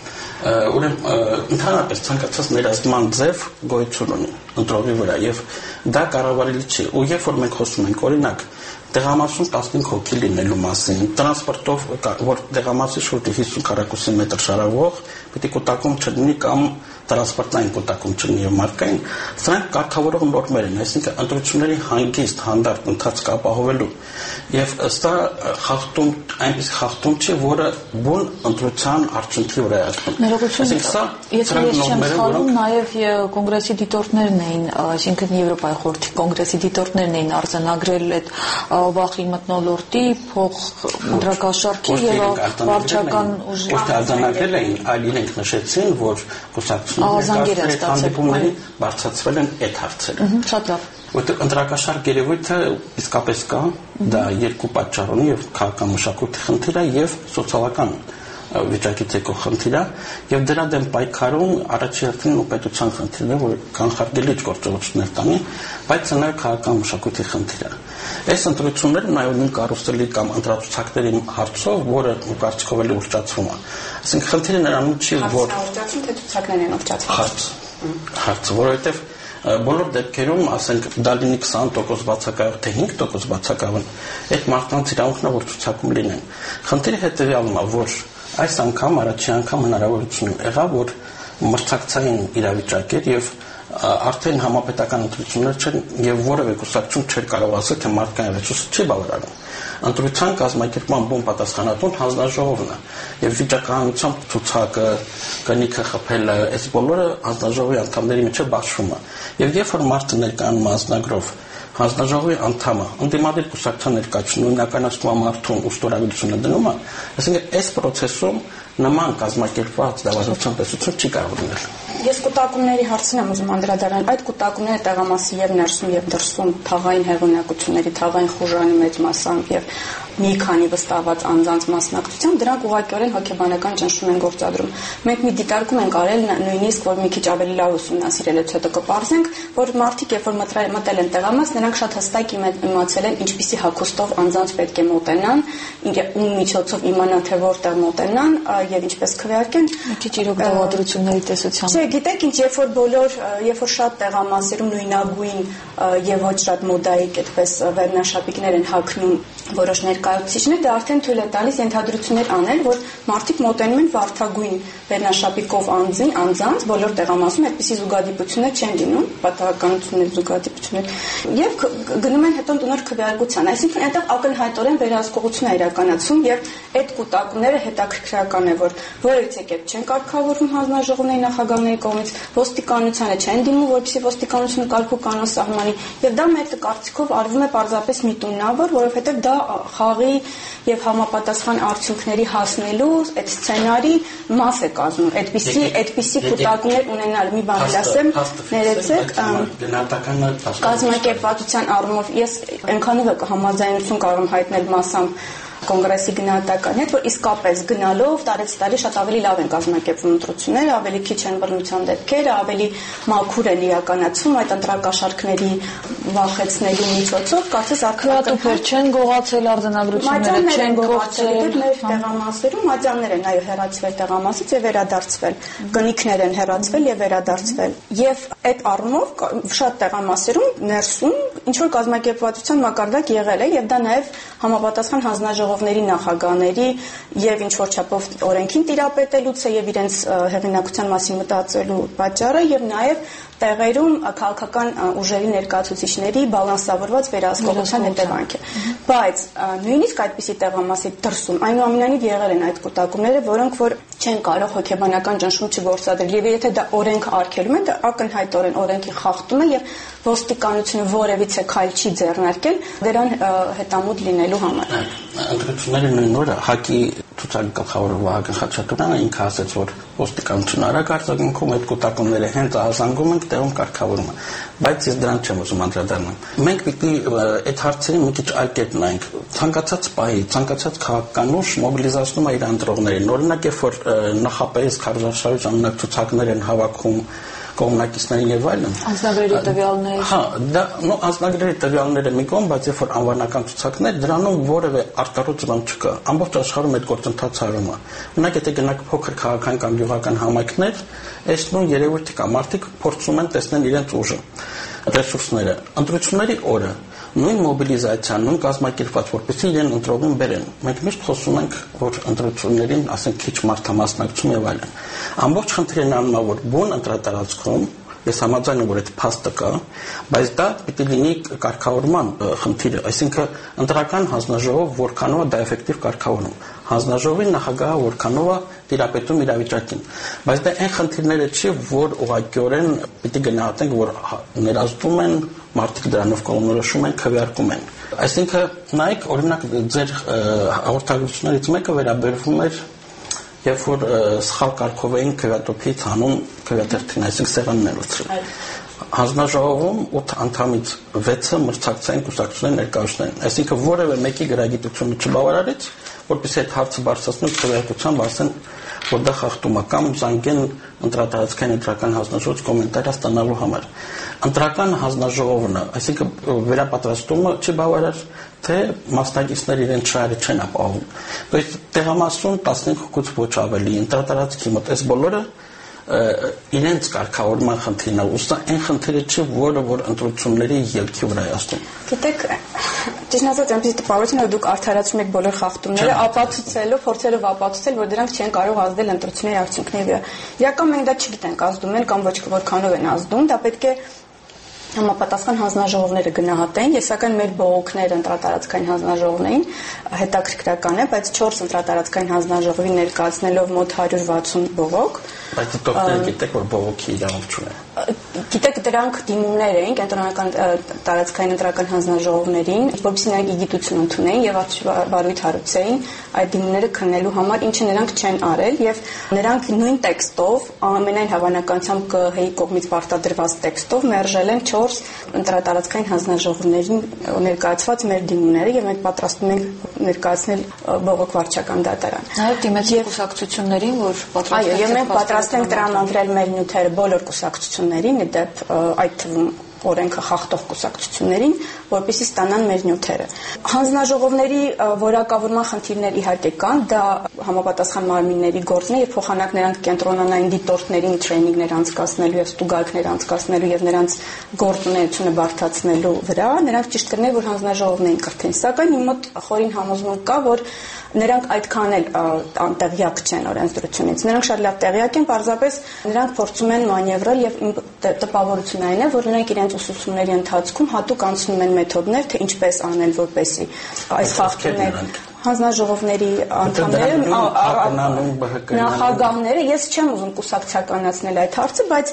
ուրեմն ընդհանրապես ցանկացած ներազդման ձև գոյություն ունի ընտրողի վրա եւ դա կառավարելի չի։ Ու երբ որ մենք խոսում ենք օրինակ տեղամասում տասնհինգ հոգի լինելու մասին, տրանսպորտով որ տեղամասի շուրջ հիսուն քառակուսի մետր շարավող, պիտի կուտակում չլինի կամ տրանսպորտային կուտակում չլինի եւ մարկային, սրանք կարգավորող նորմեր են, այսինքն ընտրությունների հանգիստ հանդարտ ընթացք ապահովելու եւ ըստա խախտում այնպես խախտում չի, որը բուն ընտրության արդյունքի վրա է արտում։ Այսինքն սա եթե ես չեմ սխալվում, նաեւ կոնգրեսի դիտորդներն էին, այսինքն Եվրոպայի խորհրդի կոնգրեսի դիտորդներն էին արձանագրել այդ վախի մթնոլորտի փող դրակաշարքի եւ վարչական ուժի արձանագրել էին, այլ իրենք նշեցին, որ կուսակցությունները հանդիպումների բարձրացվել են այդ հարցերը։ Շատ լավ։ Որտեղ ընտրակաշարք երևույթը իսկապես կա, դա երկու պատճառ ունի, եւ քաղաքական մշակույթի խնդիր է եւ սոցիալական վիճակից եկող խնդիր է եւ դրա դեմ պայքարում առաջի հերթին պետության խնդիրն է, որ կանխարգելիչ գործողություններ տանի, բայց նա քաղաքական մշակույթի խնդիր է։ Այս ընտրությունները նաեւ նույն կարուսելի կամ ընտրացուցակների հարցով, որը կարծիքով էլ ուռճացվում է։ Այսինքն խնդիրը նրանում չի, որ ուռճացում թե ցուցակներն են ուռճացվում։ Հարց, հարց, որովհետեւ բոլոր դեպքերում, ասենք, դա լինի քսան տոկոս բացակայող թե հինգ տոկոս բացակայող, այդ մարդկանց իրավունքն է, որ ցուցակում լինեն։ Խնդիրը հետեւյալն է, որ այս անգամ առաջի անգամ հնարավորություն եղավ, որ մրցակցային իրավիճակ էր եւ արդեն համապետական ընտրություններ չեն եւ որևէ կուսակցություն չէր կարող ասել, թե մարդկային ռեսուրսը չի բավարարում։ Ընտրության կազմակերպման բուն պատասխանատուն հանձնաժողովն է եւ վիճակահանությամբ ցուցակը, կնիքը խփելը, այս բոլորը հանձնաժողովի անդամների միջև բաշխում է։ Եվ երբ որ մարդը ներկայանում մասնագրով հանձնաժողովի անդամը ընդդիմադիր կուսակցության ներկայացնում նույնականացնում մարդուն ու ստորագրությունը դնում է, այսինքն այս process-ում նման կազմակերպված դավադրության տեսություն չի կարող լինել։ Ես կուտակումների հարցին եմ ուզում անդրադառնալ։ Այդ կուտակումները տեղամասի եւ ներսում եւ դրսում թաղային հեղինակությունների, թաղային խուժանի մեծ մասամբ եւ մի քանի վստահված անձանց մասնակցությամբ, դրանք ուղղակիորեն հոգեբանական ճնշում են գործադրում։ Մենք մի դիտարկում ենք արել նույնիսկ, որ մի քիչ ավելի լավ ուսումնասիրելուց հետո կպարզենք, որ մարդիկ երբ որ մտել են տեղամաս, նրանք շատ հստակ իմացել են ինչպիսի հագուստով անձանց պետք է մոտենան, ում միջոցով իմանան թե որտեղ մոտենան եւ ինչպես քվեարկեն։ Մի քիչ իրոք դավադրությունների տեսությամբ։ Չէ, գիտեք ինչ, երբ որ բոլոր, երբ որ շատ տեղամասերում նույնագույն եւ ոչ շատ մոդայիկ այդպես վերնաշապիկներ են հագնում որոշ ներկայացուցիչներ, դա արդեն թույլ է տալիս ենթադրություններ անել, որ մարդիկ մոտենում են վարդագույն վերնաշապիկով անձին, անձանց, բոլոր տեղամասում այդպիսի զուգադիպություններ չեն լինում, պատահականություններ, զուգադիպություններ, եւ գնում են հետո նոր քվեարկության, այսինքն այնտեղ ակնհայտորեն վերահսկողություն է իրականացում եւ այդ կուտակումները հետաքրքրական է, որ որևիցե կերպ չեն կարգավորվում հանձնաժողովների նախագահների կողմից, ոստիկանությանը չեն դիմում, որպեսզի ոստիկանությունը կարգու կանոն սահմանի, եւ դա մեր կարծիքով արվում է պարզապես միտումնավոր, որովհետեւ դա խաղի եւ համապատասխան արդյունքների հասնելու այդ սցենարի մաս է կազմում, այդպիսի այդպիսի կուտակումներ ունենալ, մի բան ասեմ, ներեցեք, կազմակերպվածության առումով ես այնքանով համաձայնություն կարող եմ հայտնել մասամբ կոնգրեսի գնահատական հետ, որ իսկապես գնալով տարեց տարի շատ ավելի լավ են կազմակերպվում ընտրությունները, ավելի քիչ են բռնության դեպքերը, ավելի մաքուր են իրականացվում այդ ընտրակաշառքների վախեցնելու միջոցով, կարծես ակնհայտուփեր չեն գողացել արձանագրությունները, չեն գողացել մեր տեղամասերում, աջաններ են այո հեռացվել տեղամասից եւ վերադարձվել, գնիքներ են հեռացվել եւ վերադարձվել։ Եվ այդ առումով շատ տեղամասերում ներսում ինչ որ կազմակերպվածության մակարդակ եղել է եւ դա նաեւ համապատասխան հանձնաժողովների նախագահների եւ ինչ որ չափով օրենքին տիրապետելուց է եւ իրենց հեղինակության մասին մտածելու պատճառը եւ նաեւ տեղերում քաղաքական ուժերի ներկայացուցիչների բալանսավորված վերահսկողության հետևանք է։ Բայց նույնիսկ այդպիսի տեղամասի դրսում այնուամենայնիվ եղել են այդ կուտակումները, որոնք որ չեն կարող հոգեբանական ճնշում չգործադրել եւ եթե դա օրենքը արգելում է, դա ակնհայտորեն օրենքի խախտում է եւ ոստիկանությունը որևիցե քայլ չի ձեռնարկել դրան հետամուտ լինելու համար։ Ընտրությունների նույն օրը ՀԱԿ-ի ցուցակ գլխավոր Վահագն Խաչատուրյանը ինքը ասաց, որ ոստիկանությունը արագ արձագանքում այդ կուտակումները հենց ահազանգում ենք տեղում կարգավորումը, բայց ես դրան չեմ ուզում անդրադառնալ։ Մենք պիտի այդ հարցերը մի քիչ այլ կերպ նայենք։ Ցանկացած պահի, ցանկացած քաղաքական ուժ մոբիլիզացնում է իր ընտրողներին։ Օրինակ, երբ որ նախապես քարոզարշավի ժամանակ ցուցակներ են հավաքում կողմնակիցներին եւ այլն։ Անձնագրերի տվյալներ։ Հա, դա նո անձնագրերի տվյալները մի կողմ, բայց երբ որ անվանական ցուցակներ, դրանում որևէ արտարոց բան չկա։ Ամբողջ աշխարհում այդ գործընթացը արվում է։ Օրինակ, եթե գնաք փոքր քաղաքական կամ գյուղական համայնքներ, այս նույն երևույթը կա, մարդիկ փորձում են տեսնել իրենց ուժը, ռեսուրսները։ Ընտրությունների օրը նույն մոբիլիզացիան, նույն կազմակերպված, որպեսզի իրեն ընտրողին բերեն։ Մենք միշտ խոսում ենք, որ ընտրություններին, ասենք, քիչ մարդ համասնակցում եւ այլն։ Ամբողջ խնդիրն անում է, որ բուն ընտրատարածքում ես համաձայն եմ, որ այդ փաստը կա, բայց դա պիտի լինի կարգավորման խնդիրը, այսինքն ընտրական հանձնաժողով որքանով է դա էֆեկտիվ կարգավորում, հանձնաժողովի նախագահը որքանով է տիրապետում իրավիճակին, բայց դա այն խնդիրները չի, որ ուղղակիորեն պիտի գնահատենք, որ ներազդում են, մարդիկ դրանով կողմնորոշում են, քվեարկում են։ Այսինքն նայեք, օրինակ ձեր հաղորդագրություններից մեկը վերաբերվում էր երբ որ սխալ կարգով էին քվեատոփից հանում քվեաթերթին, այսինքն սեղաններ ուծրել։ Հանձնաժողովում ութ անդամից վեցը մրցակցային կուսակցությունների ներկայացուցիչներ են, այսինքն որևէ մեկի գրագիտությունը չբավարարեց, որպեսզի այդ հարցը բարձրացնեն քվեարկության բարձրացնեն, որ դա խախտում է կամ զանգեն ընտրատարածքային ընտրական հանձնաժողովից կոմենտար ստանալու համար։ Ընտրական հանձնաժողովն, այսինքն վերապատրաստումը չի բավարար, թե մասնակիցները իրենց շահերը չեն ապահովում։ Բայց տեղամասում տասնհինգ հոգուց ոչ ավելի, ընտրատարածքի մոտ այս բոլորը իրենց կարգավորման խնդիրն է, ուստի այն խնդիրը չի, որը որ ընտրությունների ելքի վրա է ասում։ Գիտեք, ճիշտ ասած, այնպես տպավորություն, որ դուք արդարացնում եք բոլոր խախտումները, ապացուցելով, փորձելով ապացուցել, որ դրանք չեն կարող ազդել ընտրությունների արդյունքների վրա։ Իրական մենք դա չգիտենք ազդում են կամ ոչ որքանով են ազդում, դա պետք է համապատասխան հանձնաժողովները գնահատեն, ես սակայն մեր բողոքները ընտրատարածքային հանձնաժողովներին հետաքրքրական է, բայց չորս ընտրատարածքային հանձնաժողովի ներկայացնելով մոտ հարյուր վաթսուն բողոք, բայց դուք գիտեք, որ բողոքի իրավունք չունեն։ Գիտեք, դրանք դիմումներ էին կենտրոնական տարածքային ընտրական հանձնաժողովներին, որովհետեւ նրանք իգիտություն ընդունեին եւ բարույթ հարուցեին այդ դիմումները քննելու համար, ինչը նրանք չեն արել եւ նրանք նույն տեքստով, ամենայն հավանականությամբ ԿՀ-ի կողմից պարտադրված տեքստով մերժել են չորս ընտրատարածքային հանձնաժողովներին ներկայացված մեր դիմումները եւ մենք պատրաստում ենք ներկայացնել բողոք վարչական դատարան։ Նաև դիմեցի կուսակցություններին, որ պատրաստ Այո, եւ մենք պատրաստ ենք տրամադրել մեր նյութերը բոլոր կուսակցություններին, ի դեպ այդ թվում օրենքը խախտող կուսակցություններին, որպեսզի ստանան մեր նյութերը։ Հանձնաժողովների որակավորման խնդիրներ իհարկե կան, դա համապատասխան մարմինների գործն է, եւ փոխանակ նրանք կենտրոնանային դիտորդներին տրեյնինգներ անցկացնելու եւ ստուգարքներ անցկացնելու եւ նրանց գործունեությունը բարդացնելու վրա, նրանք ճիշտ կրնեն, որ հանձնաժողովներին կրթեն։ Սակայն իմ մոտ խորին համոզմունք կա, որ նրանք այդքան էլ անտեղյակ չեն օրենսդրությունից։ Նրանք շատ լավ տեղյակ են, պարզապես նրանք փորձում են մանևրել եւ տպավորությունն այն է, որ նրանք իրենց ուսուցումների ընթացքում հատուկ անցնում են մեթոդներ, թե ինչպես անել, որպեսզի այս խախտումները հանձնաժողովների անդամները, նախագահները, ես չեմ ուզում կուսակցականացնել այդ հարցը, բայց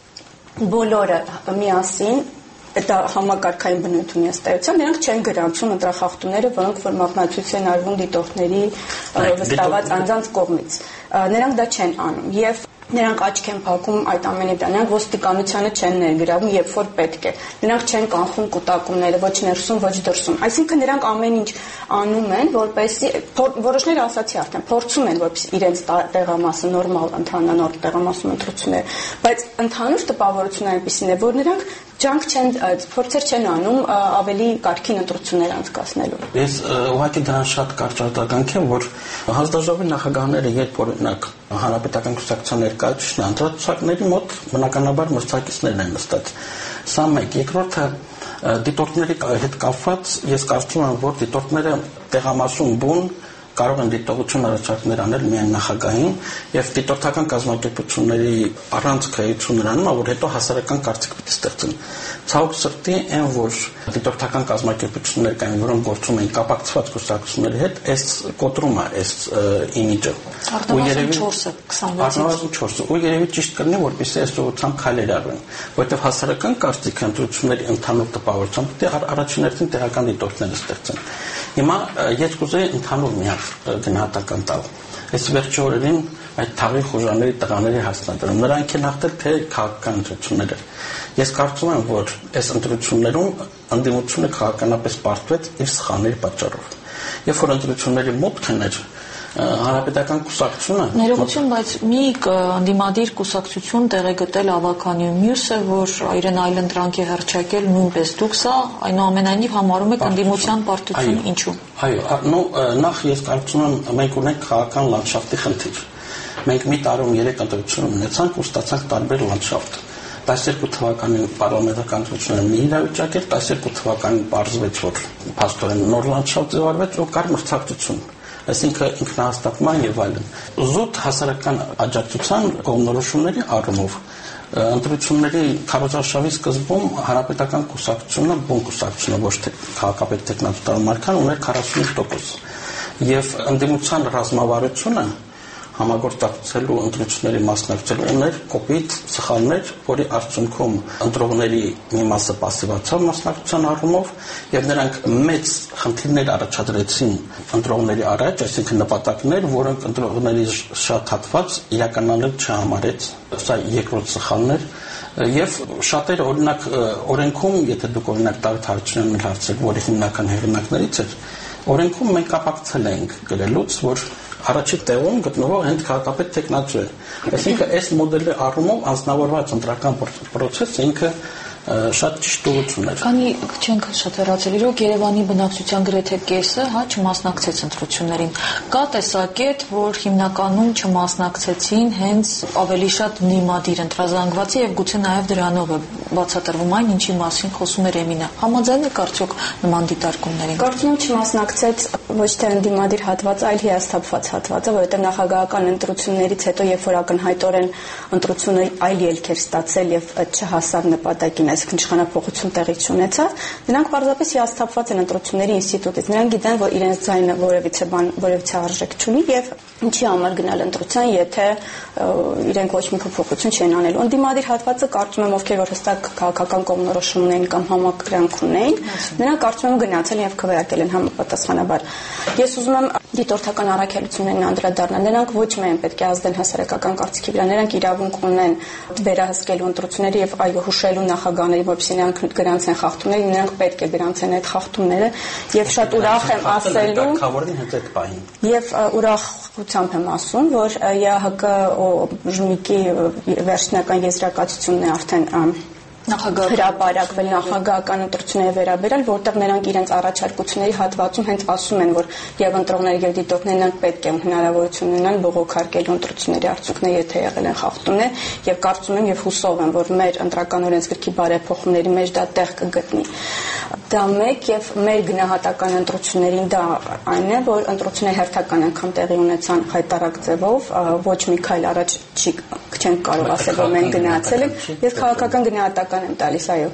բոլորը միասին դա համակարգային բնույթ ունի ըստ էության, նրանք չեն գրանցում ընտրախախտումները, որոնք որ մատնացույց են արվում դիտորդների վստահված անձանց կողմից։ Նրանք դա չեն անում եւ նրանք աչք են փակում այդ ամենի վրա, նրանք ոստիկանությանը չեն ներգրավում, երբ որ պետք է։ Նրանք չեն կանխում կուտակումները ոչ ներսում, ոչ դրսում։ Այսինքն նրանք ամեն ինչ անում են, որպեսզի որոշները ասացի արդեն, փորձում են, որպեսզի իրենց տեղամասը նորմալ ընթանա, նոր տեղամասում ընտրությունները, բայց ընդհանուր տպավորությունն այնպեսին է, որ նրանք ջանք չեն, փորձեր չեն անում ավելի կարգին ընտրություններ անցկացնելու։ Ես ուղղակի դրան շատ կարճ արձագանք եմ, որ հանձնաժողովի նախագահները երբ օրինակ հանրապետական կուսակցության ներկայացուցիչն անդրադարձակների մոտ բնականաբար մրցակիցներն են նստած։ Սա մեկ, երկրորդը դիտորդների հետ կապված ես կարծում եմ, որ դիտորդները տեղամասում բուն կարող են դիտողություն առաջարկներ անել միայն նախագահին եւ դիտորդական կազմակերպությունների առանցքը էություն նրանում, որ հետո հասարակական կարծիք պիտի ստեղծեն։ Ցավոք սրտի այն, որ դիտորդական կազմակերպություններ կային, որոնք գործում էին կապակցված կուսակցությունների հետ, այս կոտրում է այս իմիջը։ Ու երևի չորսը քսանվեցից ու երևի ճիշտ կլինի, որպեսզի այս ուղղությամբ քայլեր արվեն, որովհետեւ հասարակական կարծիքը ընտրությունների ընդհանուր տպավորությամբ պիտի առաջին հերթին տեղական դիտորդները ստեղծեն։ Հիմա ես կուզեի ընդհանուր միակ գնահատական տալ։ Այս վերջի օրերին այդ թաղի խոժաների տղաների հաստատում նրանք են հաղթել թե քաղաքական ընտրությունները։ Ես կարծում եմ, որ այս ընտրություններում ընդդիմությունը քաղաքականապես պարտվեց իր սխալների պատճառով։ Երբ որ ընտրությունների մուտքն էր հանրապետական կուսակցությունը ներողություն, բայց մի անդիմադիր կուսակցություն տեղ է գտել ավականյուն, մյուսը, որ իրեն այլընտրանք է հռչակել նույնպես դուք սա այնուամենայնիվ համարում եք ընդդիմության պարտություն, ինչու։ Այո, նո նախ ես կարծում եմ մենք ունենք քաղաքական լանդշաֆտի խնդիր։ Մենք մի տարում երեք ընտրություն ունեցանք ու ստացանք տարբեր լանդշաֆտ։ տասներկու թվականին պարլամենտական ընտրությունները մի իրավիճակ էր, տասներկու թվականին պարզվեց, որ փաստորեն նոր լանդշաֆտ ձևավորվեց ու կար մրցակցություն։ Այսինքն ինքնահաստատման եւ այլն։ Զուտ հասարակական աջակցության կողմնորոշումների առումով ընտրությունների քարոզարշավի սկզբում հանրապետական կուսակցությունը, բուն կուսակցությունը, ոչ թե քաղաքապետ տեխնատար Մարկան ուներ քառասունութ տոկոս եւ ընդդիմության ռազմավարությունը համագործակցելու ընտրությունների մասնակցելու ուներ կոպիտ սխալներ, որի արդյունքում ընտրողների մի մասը պասիվացավ մասնակցության առումով եւ նրանք մեծ խնդիրներ առաջադրեցին ընտրողների առաջ, այսինքն նպատակներ, որոնք ընտրողների շատ հատված իրականանել չհամարեց, սա երկրորդ սխալն էր եւ շատերը օրինակ օրենքում, եթե դուք օրինակ Դավիթ Հարությունյանն հարցրեք, որի հիմնական հեղինակներից էր, օրենքում մենք կապակցել ենք գրելուց, որ առաջի տեղում գտնվող հենց քաղաքապետ տեխնատուր է։ Այսինքն այս մոդելի առումով անձնավորված ընտրական process-ը ինքը շատ ճիշտ ուղղություն էր։ Քանի չենք շատ հեռացել, իրոք Երևանի բնակչության գրեթե կեսը հա չմասնակցեց ընտրություններին։ Կա տեսակետ, որ հիմնականում չմասնակցեցին հենց ավելի շատ նիմադիր ընտրազանգվածի եւ գուցե նաեւ դրանով է բացատրվում այն, ինչի մասին խոսում էր Էմինը։ Համաձայն եք արդյոք նման դիտարկումներին։ Կարծում եմ չմասնակցեց ոչ թե ընդդիմադիր հատված, այլ հիասթափված հատվածը, որովհետեւ նախագահական ընտրություններից հետո, երբ որ ակնհայտորեն ընտրությունը այլ ելք էր ստացել եւ չհասավ նպատակին, այսինքն իշխանափոխություն տեղի չունեցավ, նրանք պարզապես հիասթափված են ընտրությունների ինստիտուտից։ Նրանք գիտեն, որ իրենց ձայնը որևիցե բան, որևիցե արժեք չունի եւ ինչի համար գնալ ընտրության, եթե իրենք ոչ մի փոփոխություն չեն անելու։ Ընդդիմադիր հատվածը կարծում եմ, ովքեր որ հստակ քաղաքական կողմնորոշում ունեն կամ համակրանք ունեն, նրանք կարծում եմ գնացել եւ քվեարկել են համապատասխանաբար։ Ես ուզում եմ դիտորդական առաքելություններին անդրադառնալ։ Նրանք ոչ միայն պետք է ազդեն հասարակական կարծիքի վրա, նրանք իրավունք ունեն վերահսկելու ընտրությունները եւ այո հուշելու նախագահների, որպեսզի նրանք գրանցեն խախտումները, նրանք պետք է գրանցեն այդ խախտումները եւ շատ ուրախ եմ ասելու եւ ուրախությամբ եմ ասում, որ ԵԱՀԿ ժմիկի վերջնական եզրակացությունն է արդեն հրապարակվել նախագահական ընտրությունների վերաբերյալ, որտեղ նրանք իրենց առաջարկությունների հատվածում հենց ասում են, որ եւ ընտրողները եւ դիտորդները նրանք պետք է հնարավորություն ունենան բողոքարկելու ընտրությունների արդյունքները, եթե եղել են խախտումներ, եւ կարծում եմ եւ հուսով եմ, որ մեր ընտրական օրենսգրքի բարեփոխումների մեջ դա տեղ կգտնի։ Դա մեկ եւ մեր գնահատական ընտրություններին դա այն է, որ ընտրությունները հերթական անգամ տեղի ունեցան հայտարարակ ձևով, ոչ մի քայլ առաջ չենք կարող ասել, որ մենք գնացել ենք, եւ քաղաքական գնահատական եմ տալիս, այո։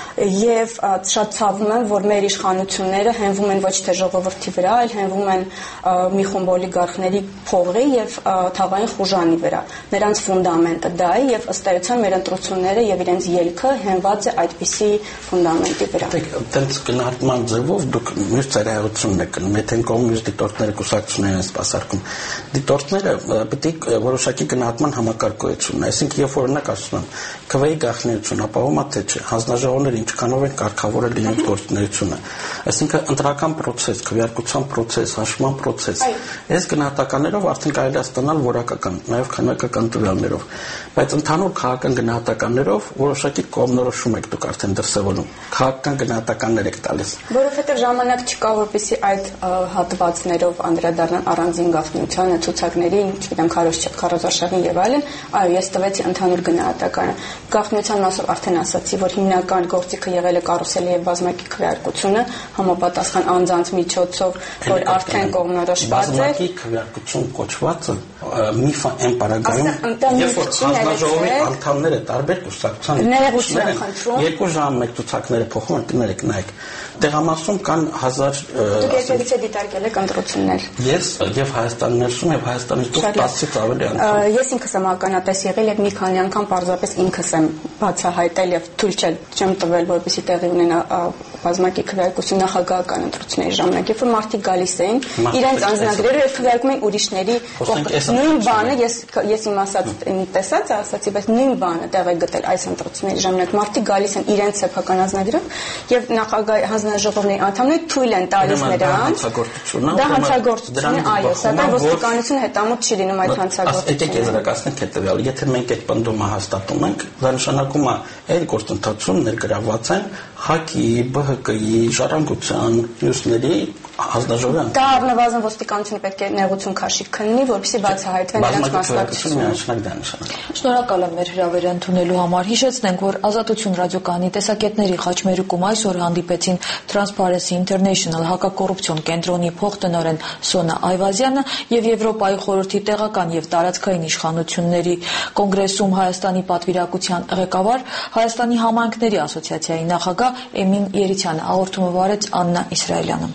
Եվ շատ ցավում եմ, որ մեր իշխանությունները հենվում են ոչ թե ժողովրդի վրա, այլ հենվում են մի խումբ օլիգարխների փողի եւ թաղային խուժանի վրա։ Նրանց ֆունդամենտը դա է եւ ըստ էության մեր ընտրությունները եւ իրենց ելքը հենված է այդպիսի ֆունդամենտի վրա։ Դրանց գնահատման ձևով դուք մյուս ծայրահեղությունն եք գնում, եթե կողմից դիտորդները կուսակցություններ են սպասարկում։ Դիտորդները պետք է որոշակի գնահատման համակարգություն ունենան, այսինքն երբ օրինակ ասում եմ, քվեի գաղտնիություն ապահովում է թե չէ, հանձնաժողովները ինչքանով են կարգավորել իրենց գործունեությունը, այսինքն ընտրական process, քվեարկության process, հաշվման process, այս գնահատականներով արդեն կարելի է ստանալ որակական, նաև քանակական տվյալներով, բայց ընդհանուր քաղաքական գնահատականներով որոշակի կողմնորոշում եք դուք արդեն դրսևորում, քաղաքական գնահատականներ եք տալիս։ Որովհետև ժամանակ չկա, որպեսզի այդ հատվածներով անդրադառնան առանձին գաղտնիությանը, ցուցակներին, չգիտեմ, քարոզարշավին եւ այլն, այո, ես տվեցի ընդհանուր գնահատականը։ Գաղտնիության մասով արդեն ասացի, որ հիմնական գործիքը եղել է կարուսելի եւ բազմակի քվեարկությունը, համապատասխան անձանց միջոցով, որ արդեն կողմնորոշված է։ Բազմակի քվեարկություն կոչվածը միֆը այն պարագայում, երբ որ հանձնաժողովի անդամները տարբեր կուսակցության երկու ժամ մեկ ցուցակները փոխում են, կներեք, նայեք։ Տեղամասում կան հազար Դուք երբևիցե դիտարկել եք ընտրություններ։ Ես եւ Հայաստանի ներսում եւ Հայաստանից դուրս տասից ավելի անդամ։ Ես ինքս եմ ականատես եղել եւ մի քանի անգամ պարզապես ինքս եմ բացահայտել եւ թույլ չեմ տվել, որպեսզի տեղի ունենա բազմակի քվեարկություն նախագահական ընտրությունների ժամանակ, երբ որ մարդիկ գալիս էին, իրենց անձնագրերը եւ քվեարկում էին ուրիշների նույն բանը, ես ես իմ ասած տեսած ասացի, բայց նույն բանը տեղ է գտել այս ընտրությունների ժամանակ, մարդիկ գալիս են իրենց սեփական անձնագրով եւ նախագահ հանձնաժողովների անդամները թույլ են տալիս նրանց։ Դա հանցագործություն է, այո, սակայն ոստիկանությունը հետամուտ չի լինում այդ հանցագործությունը։ Եկեք եզրակացնենք հետեւյալը, եթե մենք այդ պնդումը հաստատում ենք, դա նշանակում է այդ գործընթացում ներգրավված են ՀԱԿ-ի, ԲՀԿ-ի, Ժառանգության, մյուսների հանձնաժողովի անդամներ։ Դա առնվազն ոստիկանությունը պետք է նեղություն քաշի քննի, որպեսզի բացահայտվեն նրանց մասնակցությունը։ Շնորհակալ եմ մեր հրավերը ընդունելու համար։ Հիշեցնենք, որ Ազատություն ռադիոկայանի տեսակետների խաչմերուկում այսօր հանդիպեցին Transparency International հակակոռուպցիոն կենտրոնի փոխտնօրեն Սոնա Այվազյանը եւ Եվրոպայի խորհրդի տեղական եւ տարածքային իշխանությունների կոնգրեսում Հայաստանի պատվիրակության ղեկավար, Հայաստանի համայնքների ասոցիացիայի նախագահ Էմին Երիցյանը։ Հաղորդումը վարեց Աննա Իսրայելյանը։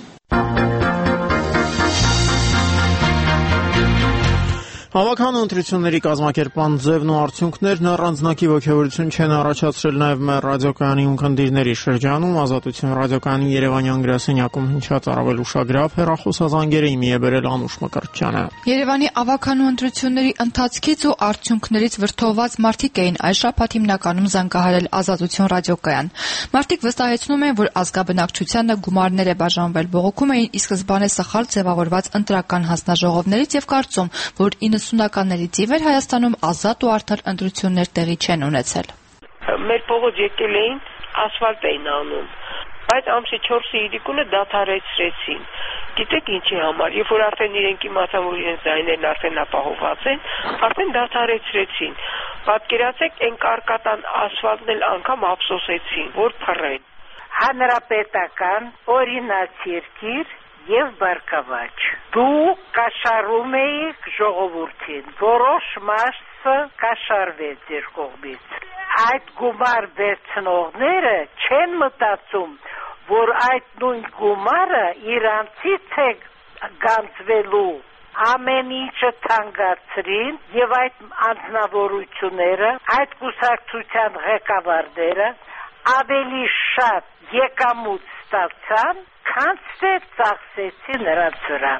Հավաքական ընտրությունների կազմակերպման ձևն ու արդյունքներն առանձնակի ոգևորություն չեն առաջացրել նաև մեր ռադիոկայանի ունկնդիրների շրջանում։ Ազատություն ռադիոկայանի Երևանյան գրասենյակում հնչած առավել ուշագրավ հեռախոսազանգերը իմի է բերել Անուշ Մկրտչյանը։ Երևանի ավագանու ընտրությունների ընթացքից ու արդյունքներից վրդովված մարդիկ էին այս շաբաթ հիմնականում զանգահարել Ազատություն ռադիոկայան։ Մարդիկ վստահեցնում են, որ ազգաբնակչությանը գումարներ է բաժանվել, բողոքում էին ի սկզբանե սխալ ձևավորված ընտրական հանձնաժողովներից եւ կարծում, որ իննսունականներից ի վեր Հայաստանում ազատ ու արդար ընտրություններ տեղի չեն ունեցել։ Մեր փողոց եկել էին, ասֆալտ էին անում, բայց ամսի չորսի իրիկունը դադարեցրեցին։ Գիտեք ինչի համար, երբ որ արդեն իրենք իմացան, որ իրենց ձայներն արդեն ապահովված են, արդեն դադարեցրեցին։ Պատկերացեք, այն կարկատան ասֆալտն էլ անգամ ափսոսեցին, որ փռեն։ Հանրապետական օրինացիրքիր եւ բարգավաճ։ Դու կաշառում էիք ժողովրդին, որոշ մասը կաշառվեց ձեր կողմից։ Այդ գումար վերցնողները չեն մտածում, որ այդ նույն գումարը իրանցից է գանձվելու, ամեն ինչը թանկացրին եւ այդ անձնավորությունները, այդ կուսակցության ղեկավարները ավելի շատ եկամուտ ստացան, քանց թե ծախսեցի նրանց վրա։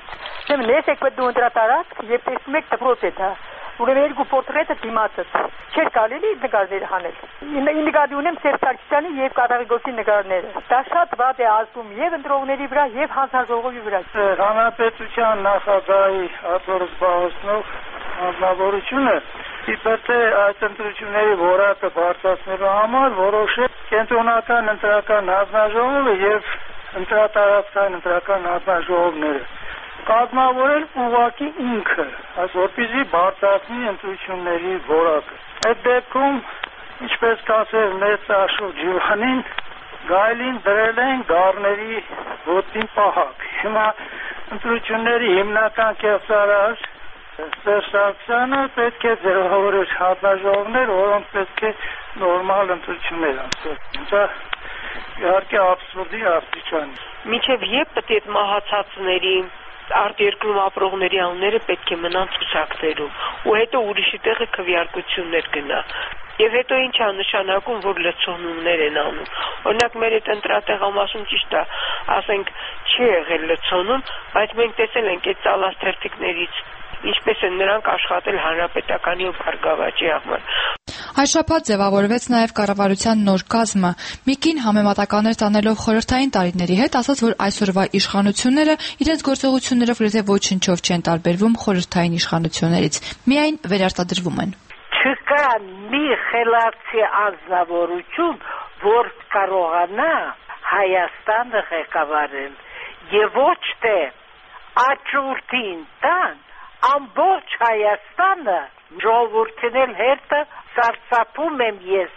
Ուրեմն ես եկվետ դու ընտրատարած եւ տեսնում եք դպրոց է դա։ Ուրեմն երկու պորտրետը դիմացը չէր կարելի նկարներ հանել։ Նկարի ունեմ Սերժ Սարգսյանի եւ Կաթաղիկոսի նկարները։ Դա շատ վատ է ազդում եւ ընտրողների վրա եւ հանձնաժողովի վրա։ Հանրապետության նախագահի աթոռը զբաղեցնող անձնավորությունը իբր թե այդ ընտրությունների որակը բարձրացնելու համար որոշել կենտրոնական ընտրական հանձնաժողովը եւ ընտրատարածքային ընտրական հանձնաժողովները կազմավորել ուղղակի ինքը, որպեսզի բարձրացնի ընտրությունների որակը։ Այդ դեպքում, ինչպես կասեր մեծ Աշոտ Ջիվանին, գայլին դրել են գառների ոտին պահակ։ Հիմա ընտրությունների հիմնական կեղծարար Սերժ Սարգսյանը պետք է ձևավորել հանձնաժողովներ, որոնք պետք է նորմալ ընտրություններ անցկացնեն։ Դա իհարկե աբսուրդի աստիճան է։ Մինչև երբ պետք է մահացածների արտերկրում ապրողների անունները պետք է մնան ցուցակներում, ու հետո ուրիշի տեղը քվեարկություններ գնա։ Եվ հետո ինչ է նշանակում, որ լցոնումներ են անում։ Օրինակ մեր այդ ընտրատեղամասում ճիշտ է, ասենք չի եղել լցոնում, բայց մենք տեսել ենք այդ ծալասթերթիկներից ինչպես են նրանք աշխատել հանրապետականի ու Բարգավաճի համար։ Այս շաբաթ ձևավորվեց նաև կառավարության նոր կազմը։ Մի կին համեմատականներ տանելով խորհրդային տարիների հետ ասաց, որ այսօրվա իշխանությունները իրենց գործողություններով գրեթե ոչնչով չեն տարբերվում խորհրդային իշխանություններից, միայն վերարտադրվում են։ Չկա մի խելացի անձնավորություն, որ կարողանա Հայաստանը ղեկավարել, եւ ոչ թե աճուրդին տան ամբողջ Հայաստանը ժողովուրդին հերթը սարսափում եմ ես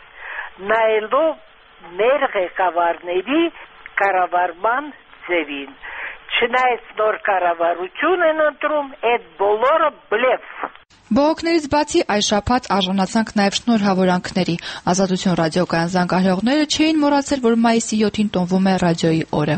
նայելով մեր ղեկավարների կառավարման ձևին։ Չնայած նոր կառավարություն են ընտրում, այդ բոլորը բլեֆ։ Բողոքներից բացի այս շաբաթ արժանացանք նաև շնորհավորանքների։ Ազատություն ռադիոկայան զանգահարողները չէին մոռացել, որ մայիսի յոթին տոնվում է ռադիոյի օրը։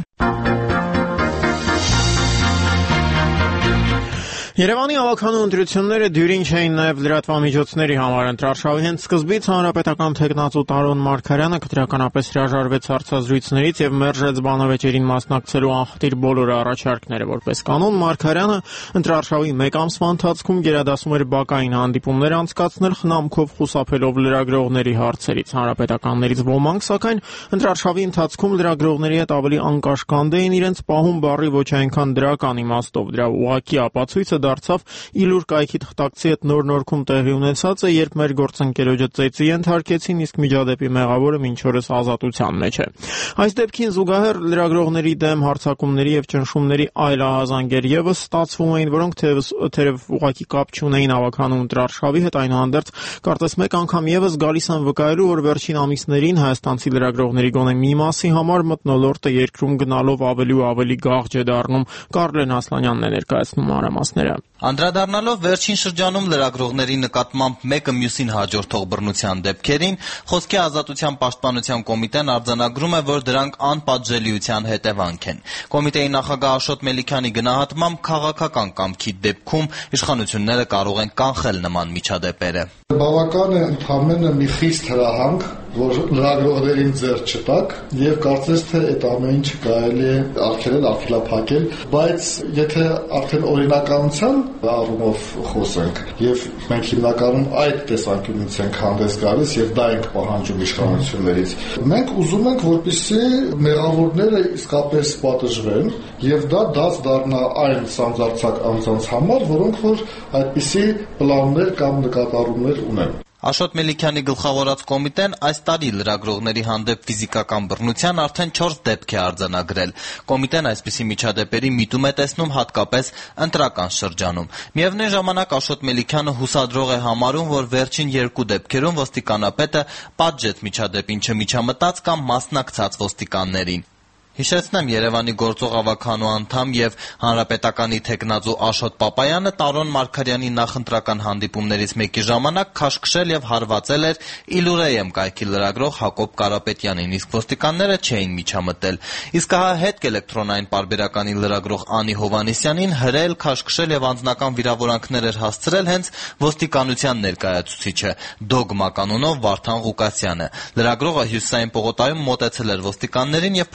Երևանի ավականու ընտրությունները դյուրին չէին նաև լրատվամիջոցների համար։ Ընտրարշավի հենց սկզբից հանրապետական թեկնածու Տարոն Մարգարյանը քրեականապես հրաժարվեց հարցազրույցներից եւ մերժեց բանավեճերին մասնակցելու անխտիր բոլոր առաջարկները։ Որպես կանոն Մարգարյանը ընտրարշավի մեկ ամսվա ընթացքում գերադասում էր բակային հանդիպումներ անցկացնել, խնամքով խուսափելով լրագրողների հարցերից։ Հանրապետականներից ոմանք, սակայն ընտրարշավի ընթացքում լրագրողների հետ ավելի անկաշկանդ էին իրենց պահում բառի ոչ այնքան դրական իմաստով։ Դրա ուղղակի ապացույցը դարձավ Իլուր կայքի թղթակցի հետ նոր նորքում տեղի ունեցածը, երբ մեր գործընկերոջը ծեծի ենթարկեցին, իսկ միջադեպի մեղավորը մինչ օրս ազատության մեջ է։ Այս դեպքին զուգահեռ լրագրողների դեմ հարձակումների եւ ճնշումների այլ ահազանգեր եւս ստացվում էին, որոնք թերև ուղղակի կապ չունեին ավականու ընտրարշավի հետ, այնուհանդերձ կարծես մեկ անգամ եւս գալիս են վկայելու, որ վերջին ամիսներին հայաստանցի լրագրողների գոնե մի մասի համար մթնոլորտը երկրում գնալով ավելի ու ավելի գաղջ է դառնում։ Կարլեն Ասլանյանն է ներկայացնում մանրամասները։ Անդրադառնալով վերջին շրջանում լրագրողների նկատմամբ մեկը մյուսին հաջորդող բռնության դեպքերին, Խոսքի ազատության պաշտպանության կոմիտեն արձանագրում է, որ դրանք անպատժելիության հետևանք են։ Կոմիտեի նախագահ Աշոտ Մելիքյանի գնահատմամբ քաղաքական կամքի դեպքում իշխանությունները կարող են կանխել նման միջադեպերը։ Բավական է ընդհանրապես մի խիստ հրահանգ, որ լրագրողներին ձեռ չտակ, եւ կարծես թե այդ ամեն ինչը կարելի է արգելել, արգելափակել, բայց եթե արդեն օրինականության առումով խոսենք, եւ մենք հիմնականում այդ տեսանկյունից ենք հանդես գալիս եւ դա ենք պահանջում իշխանություններից, մենք ուզում ենք, որպեսզի մեղավորները իսկապես պատժվեն եւ դա դաս դառնա այն սանձարձակ անձանց համար, որոնք որ այդպիսի պլաններ կամ նկատառումներ ունեն։ Աշոտ Մելիքյանի գլխավորած կոմիտեն այս տարի լրագրողների հանդեպ ֆիզիկական բռնության արդեն չորս դեպք է արձանագրել։ Կոմիտեն այսպիսի միջադեպերի միտում է տեսնում հատկապես ընտրական շրջանում։ Միևնույն ժամանակ Աշոտ Մելիքյանը հուսադրող է համարում, որ վերջին երկու դեպքերում ոստիկանապետը պատժեց միջադեպին չմիջամտած կամ մասնակցած ոստիկաններին։ Հիշեցնեմ, Երևանի գործող ավականու անդամ եւ հանրապետականի թեկնածու Աշոտ Պապայանը Տարոն Մարգարյանի նախընտրական հանդիպումներից մեկի ժամանակ քաշքշել եւ հարվածել էր Իլուրեյեմ կայքի լրագրող Հակոբ Կարապետյանին, իսկ ոստիկանները չէին միջամտել։ Իսկ հա հետք էլեկտրոնային պարբերականի լրագրող Անի Հովանեսյանին հրել, քաշքշել եւ անձնական վիրավորանքներ էր հասցրել հենց ոստիկանության ներկայացուցիչը Դոգմա կանոնով Վարդան Ղուկասյանը։ Լրագրողը Հյուսիսային պողոտայում մոտեցել էր ոստիկաններին եւ փորձել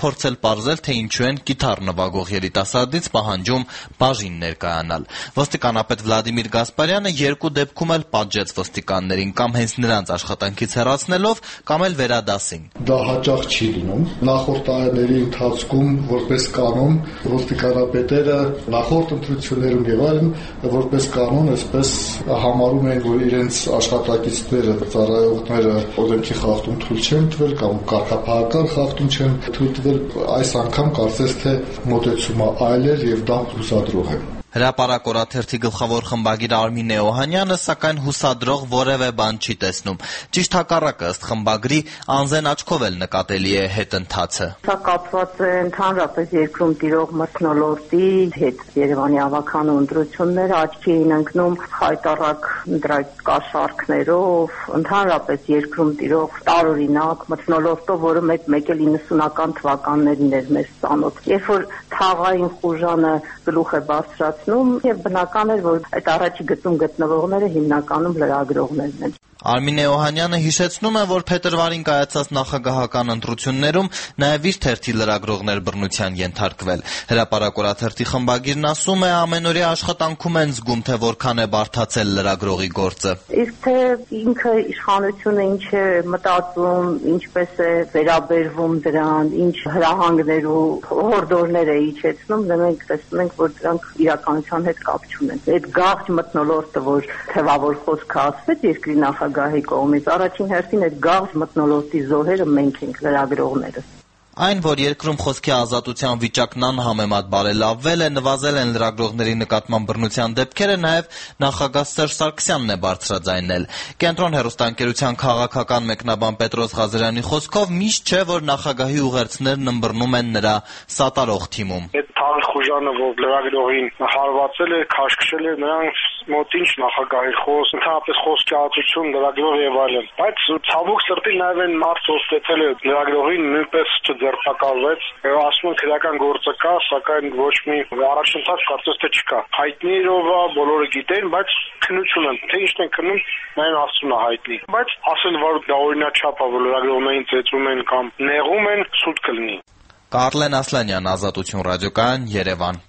պարզել, թե ինչու են կիթառ նվագող երիտասարդից պահանջում բաժին ներկայանալ։ Ոստիկանապետ Վլադիմիր Գասպարյանը երկու դեպքում էլ պատժեց ոստիկաններին, կամ հենց նրանց աշխատանքից հեռացնելով, կամ էլ վերադասին։ Դա հաճախ չի լինում։ Նախորդ տարիների ընթացքում որպես կանոն ոստիկանապետերը նախորդ ընտրություններում եւ այլն որպես կանոն այսպես համարում են, որ իրենց աշխատակիցները, ծառայողները օրենքի խախտում թույլ չեն տվել կամ կարգապահական խախտում չեն թույլ տվել, այս անգամ կարծես թե մոտեցումը այլ էր եւ դա հուսադրող է։ Հրապարակ օրաթերթի գլխավոր խմբագիր Արմինե Օհանյանը սակայն հուսադրող որևէ բան չի տեսնում։ Ճիշտ հակառակը, ըստ խմբագրի, անզեն աչքով էլ նկատելի է հետընթացը։ Սա կապված է ընդհանրապես երկրում տիրող մթնոլորտի հետ։ Երևանի ավականու ընտրությունները աչքի էին ընկնում խայտառակ դրա կաշառքներով, ընդհանրապես երկրում տիրող տարօրինակ մթնոլորտով, որը մեկ էլ իննսունական թվականներին էր մեզ ծանոթ։ Երբ որ թաղային խուժանը գլուխ է բարձրացնում, եւ բնական էր, որ այդ առաջի գծում գտնվողները հիմնականում լրագրողներն են։ Արմինե Օհանյանը հիշեցնում է, որ փետրվարին կայացած նախագահական ընտրություններում նաև իր թերթի լրագրողներ բռնության ենթարկվել։ Հրապարակ օրաթերթի խմբագիրն ասում է, ամենօրյա աշխատանքում են զգում, թե որքան է բարդացել լրագրողի գործը։ Իսկ թե ինքը իշխանությունը ինչ է մտածում, ինչպես է վերաբերվում դրան, ինչ հրահանգներ ու հորդորներ է իջեցնում, դե մենք տեսնում ենք, որ դրանք իրականության հետ կապ չունեն։ Այդ գաղթ մթնոլորտը, որ թևավոր խոսքը ասվեց երկրի նախագահի կողմից, առաջին հերթին այդ գաղթ մթնոլորտի զոհերը մենք ենք, լրագրողները։ Այն, որ երկրում խոսքի ազատության վիճակն անհամեմատ բարելավվել է, նվազել են լրագրողների նկատմամբ բռնության դեպքերը, նաև նախագահ Սերժ Սարգսյանն է բարձրաձայնել։ Կենտրոն հեռուստաընկերության քաղաքական մեկնաբան Պետրոս Ղազարյանի խոսքով միշտ չէ, որ նախագահի ուղերձներն ըմբռնում են նրա սատարող թիմում։ Այդ թաղի խուժանը, որ լրագրողին հարվածել է, քաշքշել է, նրանց մոտ ինչ նախագահի խոս, ընդհանրապես խոսքի ազատություն, լրագրող եւ այլն։ Բայց ցավոք սրտի նաև այն մարդը ստեցել է լրագրողին նույնպես չձերբակալվեց, եւ ասում են քրեական գործը կա, սակայն ոչ մի առաջընթաց կարծես թե չկա։ Հայտնիերով է, բոլորը գիտեն, բայց քննություն են, թե ինչն են քննում, նրան ասում է հայտնի։ Բայց ասել, որ դա օրինաչափ է, որ լրագրողներին ծեծում են կամ նեղում են, սուտ կլինի։ Կարլեն Ասլանյան, Ազատություն ռադիոկայան, Երևան։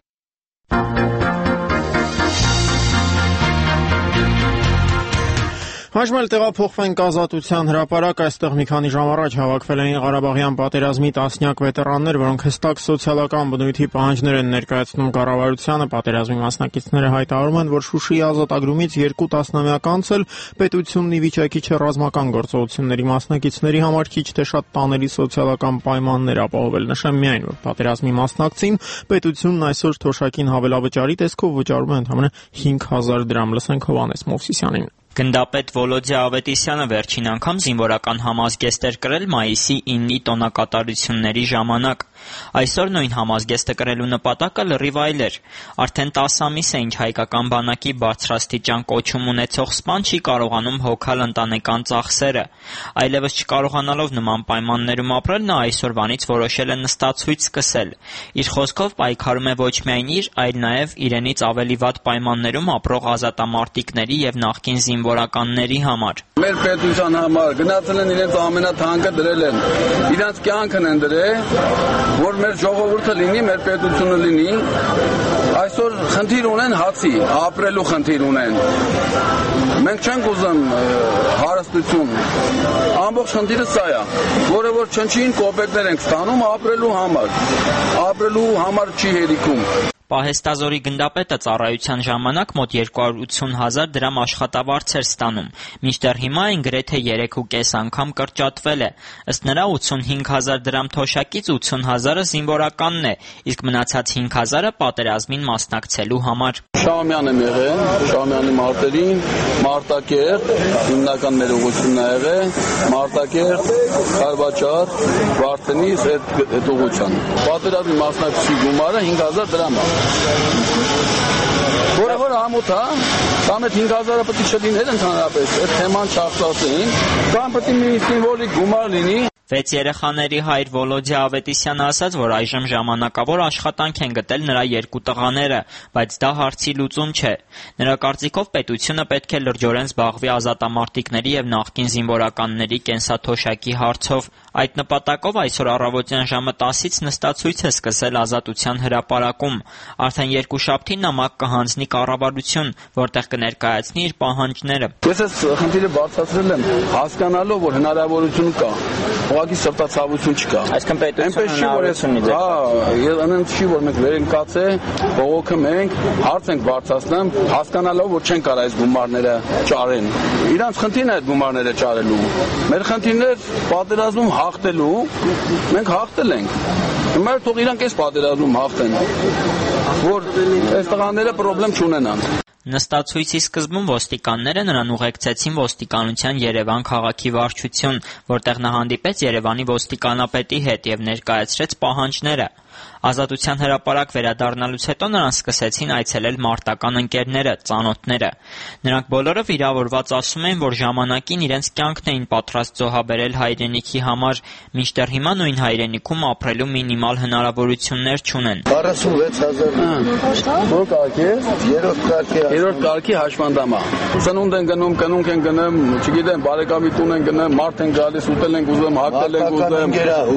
Հաշմել տեղափոխվենք Ազատության հրապարակ, այստեղ մի քանի ժամ առաջ հավաքվել էին Ղարաբաղյան պատերազմի տասնյակ վետերաններ, որոնք հստակ սոցիալական բնույթի պահանջներ են ներկայացնում կառավարությանը։ Պատերազմի մասնակիցները հայտարարում են, որ Շուշիի ազատագրումից երկու տասնամյակ անց էլ պետությունն ի վիճակի չէ ռազմական գործողությունների մասնակիցների համար քիչ թե շատ տանելի սոցիալական պայմաններ ապահովել։ Նշեմ միայն, որ պատերազմի մասնակցին պետությունն այսօր թոշակին հավելավճարի տեսքով վճարում է ընդամենը հինգ հազար դրամ։ Լսենք Հովհաննես Մովսիսյանին։ Գնդապետ Վոլոդիա Ավետիսյանը վերջին անգամ զինվորական համազգեստ էր կրել մայիսի իննի տոնակատարությունների ժամանակ։ Այսօր նույն համազգեստը կրելու նպատակը լրիվ այլ էր։ Արդեն տասը ամիս է, ինչ հայկական բանակի բարձրաստիճան կոչում ունեցող սպան չի կարողանում հոգալ ընտանեկան ծախսերը։ Այլևս չկարողանալով նման պայմաններում ապրել, նա այսօրվանից որոշել է նստացույց սկսել։ Իր խոսքով պայքարում է ոչ միայն իր, այլ նաև իրենից ավելի վատ պայմաններում ապրող ազատամարտիկների եւ նախկին զինվորականների համար։ Մեր պետության համար գնացել են իրենց ամենաթանկը դրել են։ Իրանց կյանքն են դրել, որ մեր ժողովուրդը լինի, մեր պետությունը լինի։ Այսօր խնդիր ունեն հացի, ապրելու խնդիր ունեն։ Մենք չենք ուզում հարստություն։ Ամբողջ խնդիրը սա է, որը որ չնչին կոպեկներ ենք ստանում ապրելու համար։ Ապրելու համար չի հերիքում։ Պահեստազորի գնդապետը ծառայության ժամանակ մոտ երկու հարյուր ութսուն հազար դրամ աշխատավարձ էր ստանում, մինչդեռ հիմա այն գրեթե երեք ու կես անգամ կրճատվել է։ Ըստ նրա ութսունհինգ հազար դրամ թոշակից ութսուն հազարը զինվորականն է, իսկ մնացած հինգ հազարը պատերազմին մասնակցելու համար։ Շահումյան եմ եղել, Շահումյանի մարտերին, Մարտակերտ, հիմնական մեր ուղղությունն է եղել, Մարտակերտ, Խարվաճար, Վարդենիս այդ ուղղության։ Պատերազմի մասնակցի գումարը հինգ հազար դրամ է։ Որը որ ամոթ է, կամ այդ հինգ հազարը պետք է չլիներ ընդհանրապես, այդ թեման չախտասին, կամ պետք է մի սիմվոլիկ գումար լինի։ Վեց երեխաների հայր Վոլոդիա Ավետիսյանը ասաց, որ այժմ ժամանակավոր աշխատանք են գտել նրա երկու տղաները, բայց դա հարցի լուծում չէ։ Նրա կարծիքով պետությունը պետք է լրջորեն զբաղվի ազատամարտիկների եւ նախկին զինվորականների կենսաթոշակի հարցով, Այդ նպատակով այսօր առավոտյան ժամը տասից նստացույց է սկսել Ազատության հրապարակում։ Արդեն երկուշաբթին նամակ կհանձնի կառավարություն, որտեղ կներկայացնի իր պահանջները։ Ես այս խնդիրը բարձրացրել եմ, հասկանալով, որ հնարավորություն կա, ուղղակի սրտացավություն չկա։ Այսինքն պետության հնարավորությունից է։ Հա, ես անենց չի, որ մենք վերընկած է, բողոքը մենք հարց ենք բարձրացնում, հասկանալով, որ չեն կարող այս գումարները ճարեն։ Իրանց խնդիրն է այդ գումարները ճարելու։ Մեր խնդիրն է պատերազմում հաղթելու, մենք հաղթել ենք։ Հիմա թող իրանք այս պատերազմում հաղթեն, որ այս տղաները խնդրեմ չունենան։ Նստացույցի սկզբում ոստիկանները նրան ուղեկցեցին ոստիկանության Երևան քաղաքի վարչություն, որտեղ նա հանդիպեց Երևանի ոստիկանապետի հետ եւ ներկայացրեց պահանջները։ Ազատության հրապարակ վերադառնալուց հետո նրան սկսեցին այցելել մարտական ընկերները, ծանոթները։ Նրանք բոլորը վիրավորված ասում էին, որ ժամանակին իրենց կյանքն էին պատրաստ զոհաբերել հայրենիքի համար, մինչդեռ հիմա նույն հայրենիքում ապրելու մինիմալ հնարավորություններ չունեն։ քառասունվեց հազար Ո՞ր կարգի է։ Երրորդ կարգի։ Երրորդ կարգի հաշվանդամա։ Սնունդ են գնում, կնունք են գնում, չգիտեմ, բարեկամի տուն են գնում, մարդ են գալիս, ուտել են ուզում, հագնել են ուզում,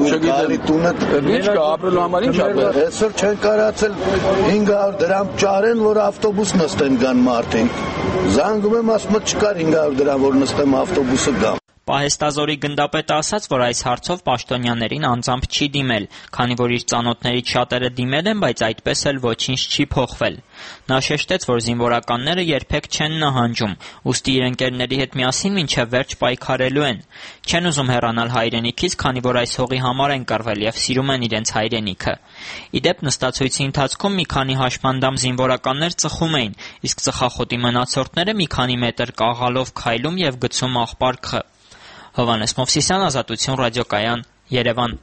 չգիտեմ։ Ինչ կա ապրելու համար ինչ ապրել։ Այսօր չեն կարացել հինգ հարյուր դրամ ճարեն, որ ավտոբուս նստեն գան մարդիկ։ Զանգում եմ, ասում եմ չկար հինգ հարյուր դրամ, որ նստեմ ավտոբուսը գամ։ Պահեստազորի գնդապետը ասաց, որ այս հարցով պաշտոնյաներին անձամբ չի դիմել, քանի որ իր ծանոթներից շատերը դիմել են, բայց այդպես էլ ոչինչ չի փոխվել։ Նա շեշտեց, որ զինվորականները երբեք չեն նահանջում, ուստի իր ընկերների հետ միասին մինչև վերջ պայքարելու են։ Չեն ուզում հեռանալ հայրենիքից, քանի որ այս հողի համար են կռվել եւ սիրում են իրենց հայրենիքը։ Իդեպ նստացույցի ընթացքում մի քանի հաշմանդամ զինվորականներ ծխում էին, իսկ ծխախոտի մնացորդները մի քանի մետր կաղալով քայլում եւ գցում աղբարկը։ Հովհաննես Մովսիսյան, Ազատություն ռադիոկայան, Երևան։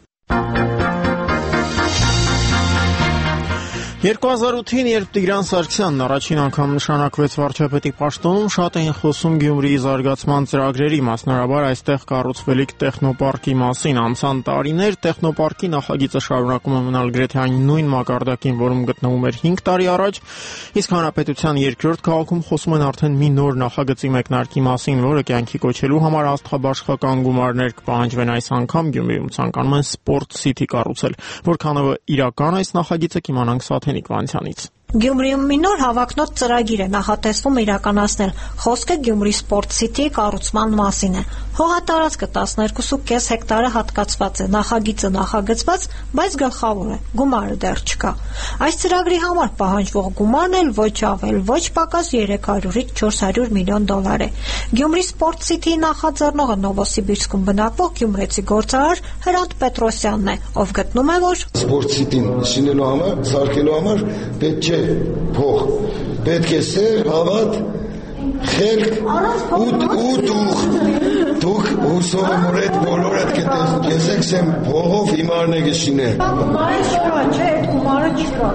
երկու հազար ութին, երբ Տիգրան Սարգսյանն առաջին անգամ նշանակվեց վարչապետի պաշտոնում, շատ էին խոսում Գյումրիի զարգացման ծրագրերի, մասնավորաբար այստեղ կառուցվելիք տեխնոպարկի մասին։ Անցան տարիներ, տեխնոպարկի նախագիծը շարունակում է մնալ գրեթե այն նույն մակարդակին, որում գտնվում էր հինգ տարի առաջ, իսկ հանրապետության երկրորդ քաղաքում խոսում են արդեն մի նոր նախագծի մեկնարկի մասին, որը կյանքի կոչելու համար աստղաբաշխական գումարներ կպահանջվեն այս անգամ Գյումրիում ցանկանում են Sport City կառուցել, որքանով իրական այս նախագիծը կիմանանք Սաթենիկ Վանցյանից։ Գյումրիում մի նոր հավակնոտ ծրագիր է նախատեսվում իրականացնել։ Խոսքը Գյումրի Sport City-ի կառուցման մասին է։ Հողատարածքը տասներկու կόμμα պենս հեկտարը հատկացված է, նախագիծը նախագծված, բայց գլխավոր է՝ գումարը դեռ չկա։ Այս ծրագրի համար պահանջվող գումարն էլ ոչ ավել, ոչ պակաս երեք հարյուրից չորս հարյուր միլիոն դոլար է։ Գյումրի Sport City-ի նախաձեռնողը Նովոսիբիրսկում բնակվող գյումրեցի գործարար Հրանտ Պետրոսյանն է, ով գտնում է, որ Sport City-ն շինելու համար, սարքելու համար պետք չէ փող, պետք է սեր, հավատ, խելք ու դուխ։ Դուք հուսով եմ որ այդ բոլորը կտեսեք սեմ փողով հիմարն է գշինե։ Գումարը չկա, չէ, այդ գումարը չկա։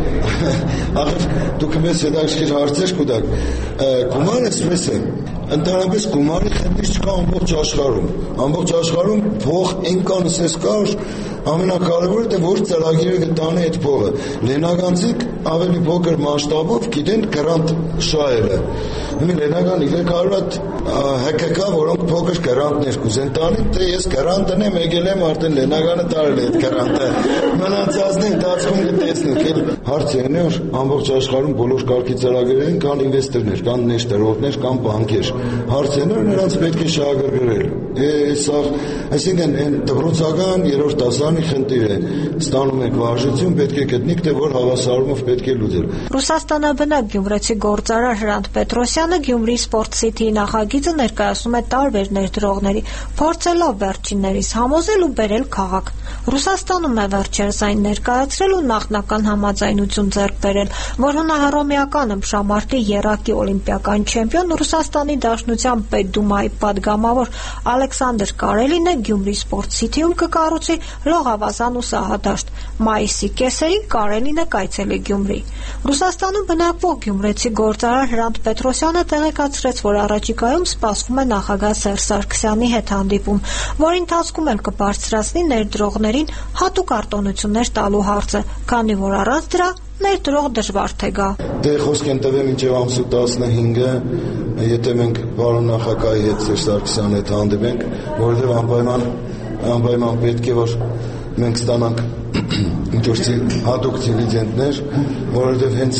Ախր դուք մեզ հետաքրքիր հարցեր կուտակ։ Գումարը այսպես է, ընդհանրապես գումարի խնդիր չկա ամբողջ աշխարհում։ Ամբողջ աշխարհում փող այնքան ասես կար, ամենակարևորը թե որ ծրագիրը կտանի այդ փողը։ Լենագանցիկ ավելի փոքր մասշտաբով գիտեն գրանտ շահելը։ Հիմա լենագան երեք հարյուր հեկեկա, որոնք փոքր գրանտներ կուզեն տանի, թե ես գրանտն եմ եկել եմ արդեն լենագանը տարել է այդ գրանտը։ Մնացածն ընթացքում կտեսնեք, էլ հարցը այն է, որ ամբողջ աշխարհում բոլոր կարգի ծրագրերին կան ինվեստորներ, կան ներդրողներ, կան բանկեր։ Հարցը այն է, որ նրանց պետք է շահագրգռել։ Սա, այսինքն այն դպրոցական երրորդ դասարանի խնդիր է։ Ստանում եք վարժություն, պետք է գտնիք, թե որ հավասարումով պետք է լուծել։ Ռուսաստանաբնակ գյումրեցի գործարար Հրանտ Պետրոսյանը Գյումրի Sport City-ի նախագիծը ներկայացնում է տարբեր ներդրողների, փորձելով վերջիններիս համոզել ու բերել քաղաք։ Ռուսաստանում է վերջերս այն ներկայացրել ու նախնական համաձայնություն ձեռք բերել, որ հունահռոմեական ըմբշամարտի եռակի օլիմպիական չեմպիոն Ռուսաստանի Դաշնության Պետդումայի падգամավոր Ալեքսանդր Կարելինը Գյումրի Sport City-ում կկառուցի լողավազան ու սահադաշտ։ Մայիսի կեսերին Կարելինը կայցելի Գյումրի։ Ռուսաստանում բնակվող գյումրեցի գործարար Հրանտ Պետրոսյանը տեղեկացրեց, որ առաջիկայում սպասվում է նախագահ Սերժ Սարգսյանի հետ հանդիպում, որի ընթացքում էլ կբարձրացնի ներդրողներին հատուկ արտոնություններ տալու հարցը, քանի որ առանց դրա ներդրող դժվար թե գա։ Դե խոսք են տվել մինչև ամսու տասնհինգը, եթե մենք պարոն նախագահի հետ Սերժ Սարգսյանի հետ հանդիպենք, որովհետև անպայման անպայման պետք է որ մենք ստանանք ինչ-որ հատուկ դիվիդենդներ, որովհետև հենց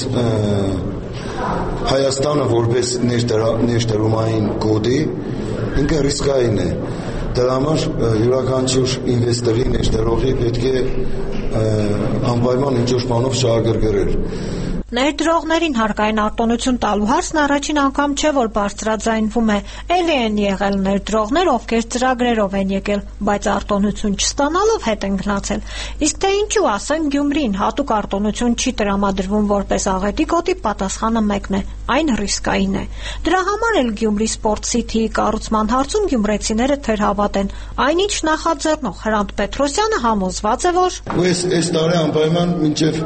Հայաստանը որպես ներդրումային կոդի ինքը ռիսկային է։ Դրա համար յուրաքանչյուր ինվեստորի ներդրողի պետք է անպայման ինչ-որ բանով շահագրգռել։ Ներդրողներին հարկային արտոնություն տալու հարցն առաջին անգամ չէ, որ բարձրաձայնվում է։ Էլի են եղել ներդրողներ, ովքեր ծրագրերով են եկել, բայց արտոնություն չստանալով հետ են գնացել։ Իսկ թե ինչու, ասեն, Գյումրին հատուկ արտոնություն չի տրամադրվում որպես աղետի գոտի, պատասխանը մեկն է՝ այն ռիսկային է։ Դրա համար էլ Գյումրի Sport City-ի կառուցման հարցում գյումրեցիները թերհավատ են։ Այնինչ նախաձեռնող Հրանտ Պետրոսյանը համոզված է, որ այս տարի անպայման մինչև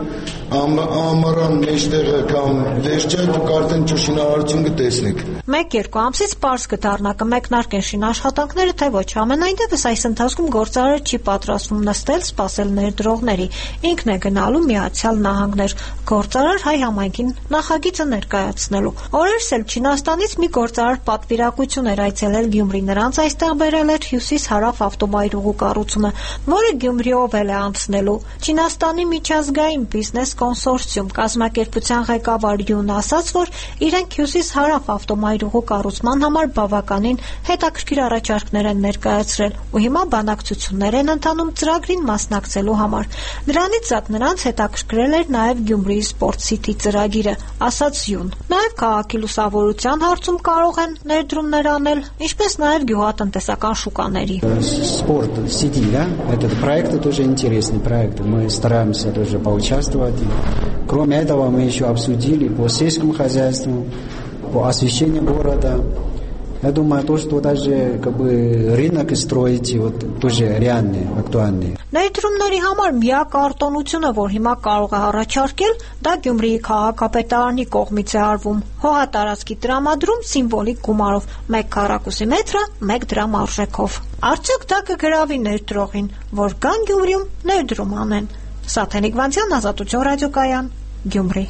ամառան մեջտեղը կամ վերջը դուք արդեն շինարարություն կտեսնեք։ Մեկ-երկու ամսից պարզ կդառնա կմեկնարկեն շինաշխատանքները, թե ոչ։ Ամենայնտեղս այս ընթացքում գործարարը չի պատրաստվում նստել, սպասել ներդրողների։ Ինքն է գնալու Միացյալ Նահանգներ գործարար հայ համայնքին նախագիծը ներկայացնելու։ Օրերս էլ Չինաստանից մի գործարար պատվիրակություն էր այցելել Գյումրի, նրանց այստեղ բերել էր հյուսիս-հարավ ավտոմայրուղու կառուցումը, որը Գյումրիով էլ է անցնելու։ Չինաստանի միջազգային բիզնես կոնսորցիում կազմակերպության ղեկավար Յուն ասաց, որ իրենք հյուսիս-հարավ ավտոմայրուղու կառուցման համար բավականին հետաքրքիր առաջարկներ են ներկայացրել ու հիմա բանակցություններ են ընթանում ծրագրին մասնակցելու համար։ Դրանից զատ նրանց հետաքրքրել էր նաև Գյումրիի Sport City ծրագիրը, ասաց Յուն։ Նաև քաղաքի լուսավորության հարցում կարող են ներդրումներ անել, ինչպես նաև գյուղատնտեսական շուկաների։ Sport City, да, этот проект тоже интересный проект. Мы стараемся тоже поучаствовать. Кроме этого, мы еще обсудили по сельскому хозяйству, по освещению города. Я думаю, то, что даже как бы рынок строить, вот тоже реальный, актуальный. Ներդրումների համար միակ արտոնությունը, որ հիմա կարող է առաջարկել, դա Գյումրիի քաղաքապետարանի կողմից է արվում։ Հողատարածքի տրամադրում սիմվոլիկ գումարով, մեկ քառակուսի մետրը մեկ դրամ արժեքով։ Արդյոք դա կգրավի ներդրողին, որ կան Գյումրիում ներդրում անեն։ Սաթենիկ Վանցյան, Ազատություն ռադիոկայան, Գյումրի։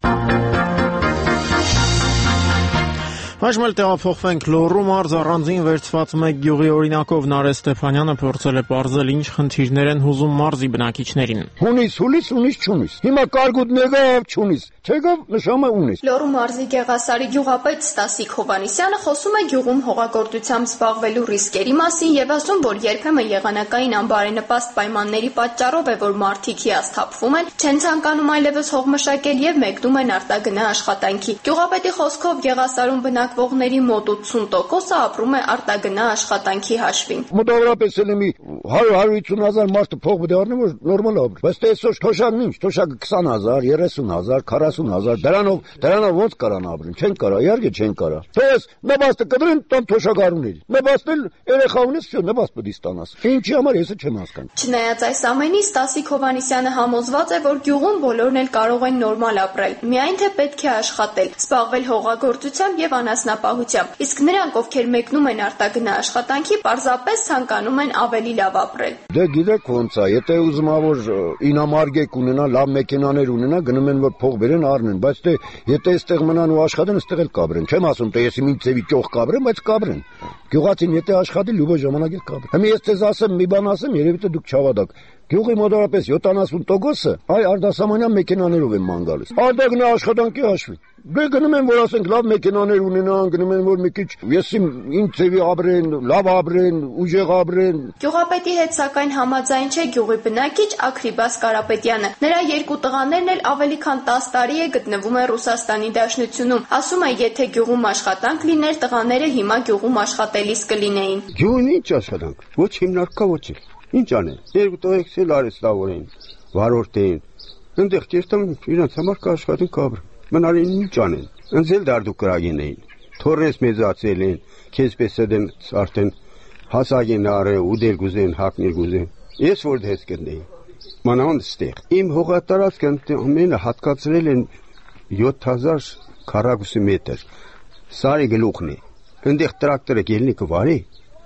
Այժմ էլ տեղափոխվենք Լոռու մարզ, առանձին վերցված մեկ գյուղի օրինակով Նարէ Ստեփանյանը փորձել է պարզել ինչ խնդիրներ են հուզում մարզի բնակիչներին։ Հունիս, հուլիս, ունիս, չունիս։ Հիմա կարգուտ նեղավ, չունիս։ Չեկավ նշամը ունիս։ Լոռու մարզի Գեղասարի գյուղապետ Ստասիկ Հովհաննիսյանը խոսում է գյուղում հողագործությամբ զբաղվելու ռիսկերի մասին եւ ասում, որ երբեմն եղանակային անբարենպաստ պայմանների պատճառով է, որ մարդիկ հիասթափվում են, չեն ցանկանում այլևս հող մշակել եւ մեկնում են արտագնա աշխատանքի։ Գյուղապետի խոսքով Գեղասարում բնակվողների մոտ ութսուն տոկոսը ապրում է արտագնա աշխատանքի հաշվին։ Մոտավորապես էլ մի հարյուր հարյուր հազար մարդ փող բդառնի, որ նորմալ ապրի։ Բայց տեսոշ թոշակն ինչ, թոշակը քսան հազար, երեսուն հազար, քառասուն հազար, դրանով դրանով ոնց կարան ապրեն, չեն կարա, իհարկե չեն կարա։ Թես նպաստը կդրեն տան թոշակառուների։ Նպաստել երեխա ունես, всё, նպաստ պետք է ստանաս։ Ինչի համար ես չեմ հասկանում։ Չնայած այս ամենի, Ստասիկ Հովհաննիսյանը համոզված է, որ գյուղում բոլորն էլ կարող են նորմալ ապրել, միայն թե պետք է աշխատել, զբաղվել հողագործությամբ եւ անասնապահությամբ, իսկ նրանք, ովքեր մեկնում են արտագնա աշխատանքի, պարզապես ցանկանում են ավելի լավ ապրել։ Դե գիտեք ոնց է, եթե ուզում ա որ ինամարգեք ունենա, լավ մեքենաներ ունենա, գնում են որ փող բերեն առնեն, բայց դե եթե այստեղ մնան ու աշխատեն, այստեղ էլ կաբրեն։ Չեմ ասում, թե ես ինչ ծեվի ճոխ կաբրեմ, բայց կաբրեն։ Գյուղացին եթե աշխատի, լույս ժամանակ էլ կաբրեն։ Հիմա ես ձեզ ասեմ, մի բան ասեմ, երևի թե դուք չավադակ։ Գյուղի մոտավորապես յոթանասուն տոկոսը այ արտասահմանյան մեքենաներով են ման գալիս։ Արտագնա աշխատանքի հաշվին։ Դե գնում են որ ասենք լավ մեքենաներ ունենան, գնում են որ մի քիչ եսի ինչ ծեվի ապրեն, լավ ապրեն, ուժեղ ապրեն։ Գյուղապետի հետ սակայն համաձայն չէ գյուղի բնակիչ Աքրիբաս Կարապետյանը։ Նրա երկու տղաներն էլ ավելի քան տասը տարի է գտնվում են Ռուսաստանի Դաշնությունում։ Ասում է, եթե գյուղում աշխատանք լիներ, տղաները հիմա գյուղում աշխատելիս կլինեին։ Գյուղին ինչ աշխատանք։ Ոչ հիմնարկա ոչ էլ։ Ինչ անեն։ Երկու տղեկ էլ արհեստավոր են, վարորդ են։ Այնտեղ ճիշտում իրենց համար կաշխատեն կաբր։ Մնալին ինչ անեն։ Ընձել դարդու կրագին էին։ Թորնես մեծացել են, քեզպես դեն արդեն հասակ են արել ու դեր գուզեն, հակներ գուզեն։ Ես որ դες կդնեի։ Մանավանդ ստեղ։ Իմ հողատարածքը ամենը հատկացրել են յոթ հազար քառակուսի մետր։ Սարի գլուխն է։ Այնտեղ տրակտորը ելնի կվարի։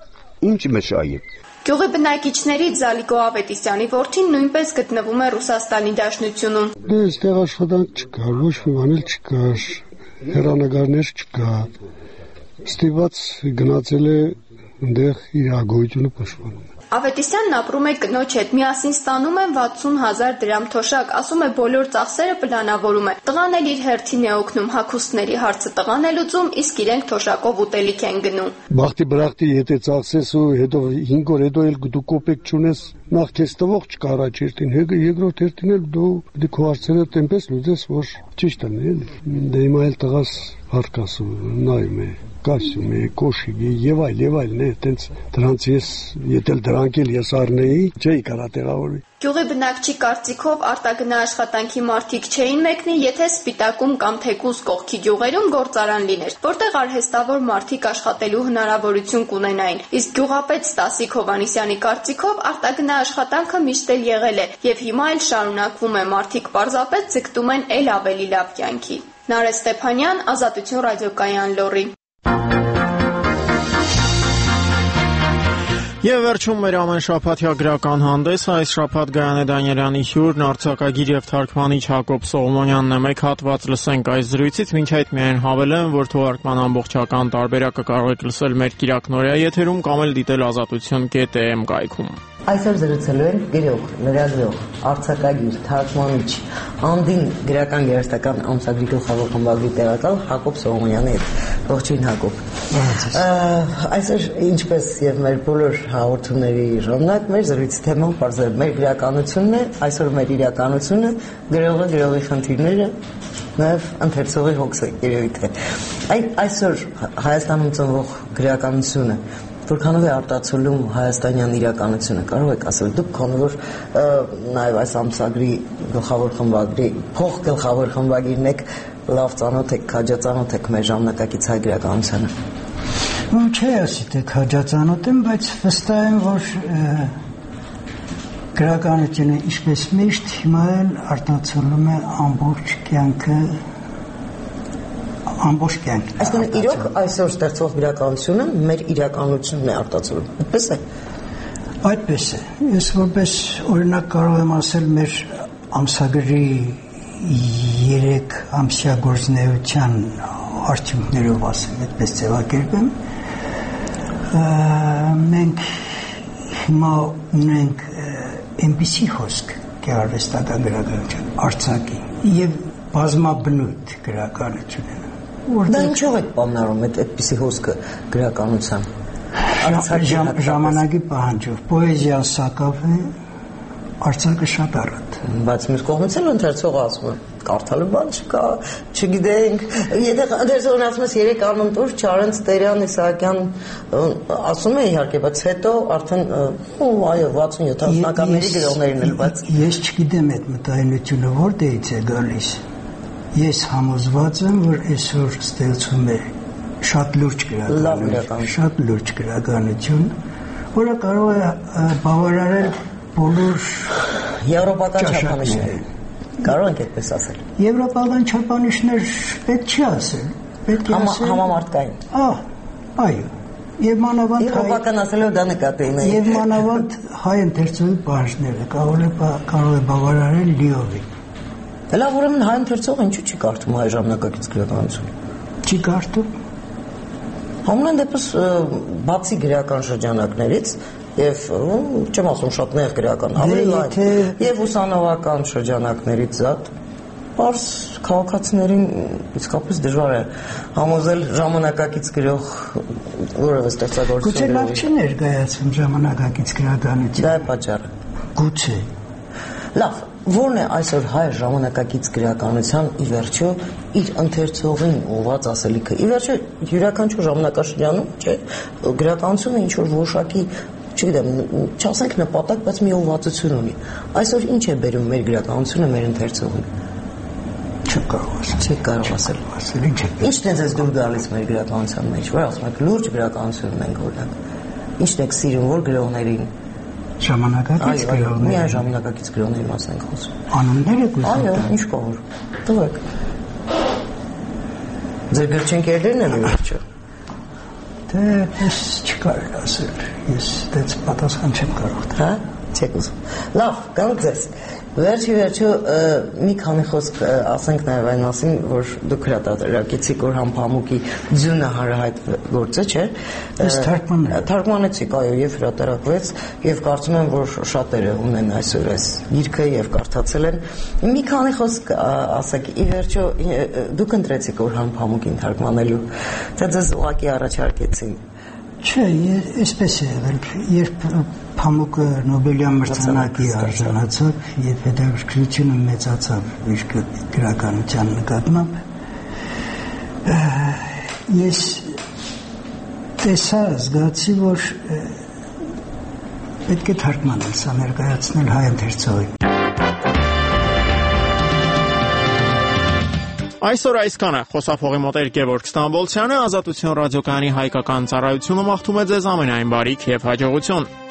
Ինչ մշայի։ Գյուղի բնակիչներից Զալիկո Ավետիսյանի որդին նույնպես գտնվում է Ռուսաստանի Դաշնությունում։ Դե այստեղ աշխատանք չկար, ոչ մի բան էլ չկար, հեռանկարներ չկա։ Ստիպված գնացել է այնտեղ իր ագոյությունը պաշտպանում։ Ավետիսյանն ապրում է կնոջ հետ, միասին ստանում են վաթսուն հազար դրամ թոշակ, ասում է բոլոր ծախսերը պլանավորում է։ Տղան էլ իր հերթին է օգնում, հագուստների հարցը տղան է լուծում, իսկ իրենք թոշակով ուտելիք են գնում։ Բախտի բրախտի եթե ծախսես ու հետո հինգ օր հետո էլ դու կոպեկ չունես, նախ քեզ տվող չկա առաջ երթին, երկրորդ երթին էլ դու դու քո հարցերը տեմպես լուծես, որ ճիշտ է, էլի։ Դե հիմա էլ տղաս հարկասում, նայում է, կասում է, կոշիկ է եւ այլ եւ այլն է, այտենց դրանց ես եթե դրանք էլ ես առնեի, չէի կարա տեղավորվի։ Գյուղի բնակչի կարծիքով արտագնա աշխատանքի մարդիկ չէին մեկնի, եթե Սպիտակում կամ թեկուզ կողքի գյուղերում գործարան լիներ, որտեղ արհեստավոր մարդիկ աշխատելու հնարավորություն կունենային։ Իսկ գյուղապետ Ստասիկ Հովհաննիսյանի կարծիքով արտագնա աշխատանքը միշտ էլ եղել է եւ հիմա էլ շարունակվում է, մարդիկ պարզապես ձգտում են էլ ավելի լավ կյանքի։ Նարէ Ստեփանյան, Ազատություն ռադիոկայան, Լոռի։ Եվ վերջում մեր ամեն շաբաթյա գրական հանդեսը այս շաբաթ Գայանե Դանիելյանի հյուրն արձակագիր եւ թարգմանիչ Հակոբ Սողոմոնյանն է։ Մեկ հատված լսենք այս զրույցից, մինչ այդ միայն հավելեմ, որ թողարկման ամբողջական տարբերակը կարող եք լսել մեր Կիրակնօրյա եթերում կամ էլ դիտել ազատություն կետ է էմ կայքում։ Այսօր զրուցելու են գրող, լրագրող, արձակագիր, թարգմանիչ, Անդին գրական երաժշտական ամսագրի գլխավոր խմբագրի տեղակալ Հակոբ Սողոմոնյանի հետ։ Ողջույն Հակոբ։ Այսօր ինչպես եւ մեր բոլոր հաղորդումների ժամանակ մեր զրույցի թեման բարձր մեր գրականությունն է, այսօր մեր իրականությունը, գրողը, գրողի խնդիրները, նաեւ ընթերցողի հոգսը, երևի թե։ Այսօր Հայաստանում ծնվող գրականությունը որքանով է արտացոլում հայաստանյան իրականությունը, կարող եք ասել դուք, քանի որ նաև այս ամսագրի գլխավոր խմբագրի փող գլխավոր խմբագիրն եք, լավ ծանոթ եք, քաջածանոթ եք մեր ժամանակակից հայ գրականությանը։ Ու չէ, ասի թե քաջածանոթ եմ, բայց վստահ եմ, որ գրականությունը ինչպես միշտ հիմա էլ արտացոլում է ամբողջ կյանքը ամբողջ կյանք։ Այսինքն իրոք այսօր ստեղծվող գրականությունը մեր իրականությունն է արտացոլում։ Այդպես է։ Այդպես է։ Ես որպես օրինակ կարող եմ ասել մեր ամսագրի երեք ամսյա գործունեության արդյունքներով ասեմ, այդպես ձևակերպեմ։ Մենք հիմա ունենք այնպիսի հոսք գեղարվեստական գրականության արձակի եւ բազմաբնույթ գրականություն։ Դա ինչով եք պայմանավորում այդ այդպիսի հոսքը գրականության։ Ժամանակի պահանջով պոեզիան սակավ է, արձակը շատ առատ։ Բայց մյուս կողմից էլ ընթերցողը ասում է կարդալու բան չկա, չգիտենք, եթե ընթերցողն ասում ես երեք անընդուր Չարենց Տերյան Իսահակյան ասում է իհարկե, բայց հետո արդեն այո վաթսուն յոթանականների գրողներին էլ բայց ես չգիտեմ այդ մտայնությունը որտեղից է գալիս։ Ես համոզված եմ, որ այսօր ստեղծում է շատ լուրջ գրականություն, շատ լուրջ գրականություն, որը կարող է բավարարել բոլոր եվրոպական չափանիշներ։ Կարող ենք այդպես ասել։ Եվրոպական չափանիշներ պետք չի ասել, պետք է ասել համամարտկային։ Ահ, այո։ Եվ մանավանդ եվրոպական ասելով դա նկատի ունի։ Եվ մանավանդ հայ ընթերցողի բաժները կարող է կարող է բավարարել լիովին։ Լավ, ուրեմն հայ ընթերցողը ինչու չի կարդում հայ ժամանակակից գրականություն։ Չի կարդում։ Համենայն դեպս բացի գրական շրջանակներից եւ չեմ ասում շատ նեղ գրական, ավելի լայն եւ ուսանողական շրջանակներից զատ բարձ քաղաքացիներին իսկապես դժվար է համոզել ժամանակակից գրող որևէ ստեղծագործություն։ Գուցե լավ չի ներկայացվում ժամանակակից գրականություն։ Դա է պատճառը։ Գուցե։ Լավ, որն է այսօր հայ ժամանակակից գրականության ի վերջո իր ընթերցողին ուղղված ասելիքը։ Ի վերջո յուրաքանչյուր ժամանակաշրջանում, չէ, գրականությունը ինչ որ որոշակի, չգիտեմ, չասենք նպատակ, բայց մի ուղղվածություն ունի։ Այսօր ինչ է բերում մեր գրականությունը մեր ընթերցողին։ Չեմ կարող ասել։ Չեք կարող ասել։ Ասել ինչ է։ Ինչն է ձեզ դուր գալիս մեր գրականության մեջ, որ ասում եք լուրջ գրականություն ունենք օրինակ։ Ինչն եք սիրում, որ գրողներին ժամանակակից գրողներ։ Միայն ժամանակակից գրողների մասին ենք խոսում։ Անուններ եք ուզում։ Այո, ինչ կողոր։ Տվեք։ Ձեր գրչենկերներն են վերջը։ Դե ես չկարել ասել։ Ես դից պատասխան չեմ կարող տալ։ Հա։ Չեք ուզում։ Լավ, գանք ձեզ։ Վերջի վերջո մի քանի խոսք ասենք նաև այն մասին, որ դուք հրատարակեցիք Օրհան Փամուկի ձյունը հանրահայտ գործը, չէ՞։ Ես թարգմանել։ Թարգմանեցիք, այո, եւ հրատարակվեց, եւ կարծում եմ, որ շատերը ունեն այսօր այս գիրքը եւ կարդացել են։ Մի քանի խոսք ասեք, ի վերջո դուք ընտրեցիք Օրհան Փամուկին թարգմանելու, թե ձեզ ուղղակի առաջարկեցին։ Չէ, այսպես է եղել, երբ Փամուկը Նոբելյան մրցանակի արժանացավ եւ հետաքրքրությունը մեծացավ իր գրականության նկատմամբ, ես տեսա, զգացի, որ պետք է թարգմանել, սա ներկայացնել հայ ընթերցողին։ Այսօր այսքանը խոսափողի մոտ էր Գևորգ Ստամբոլցյանը, Ազատություն ռադիոկայանի հայկական ծառայությունը մաղթում է ձեզ ամենայն բարիք եւ հաջողություն։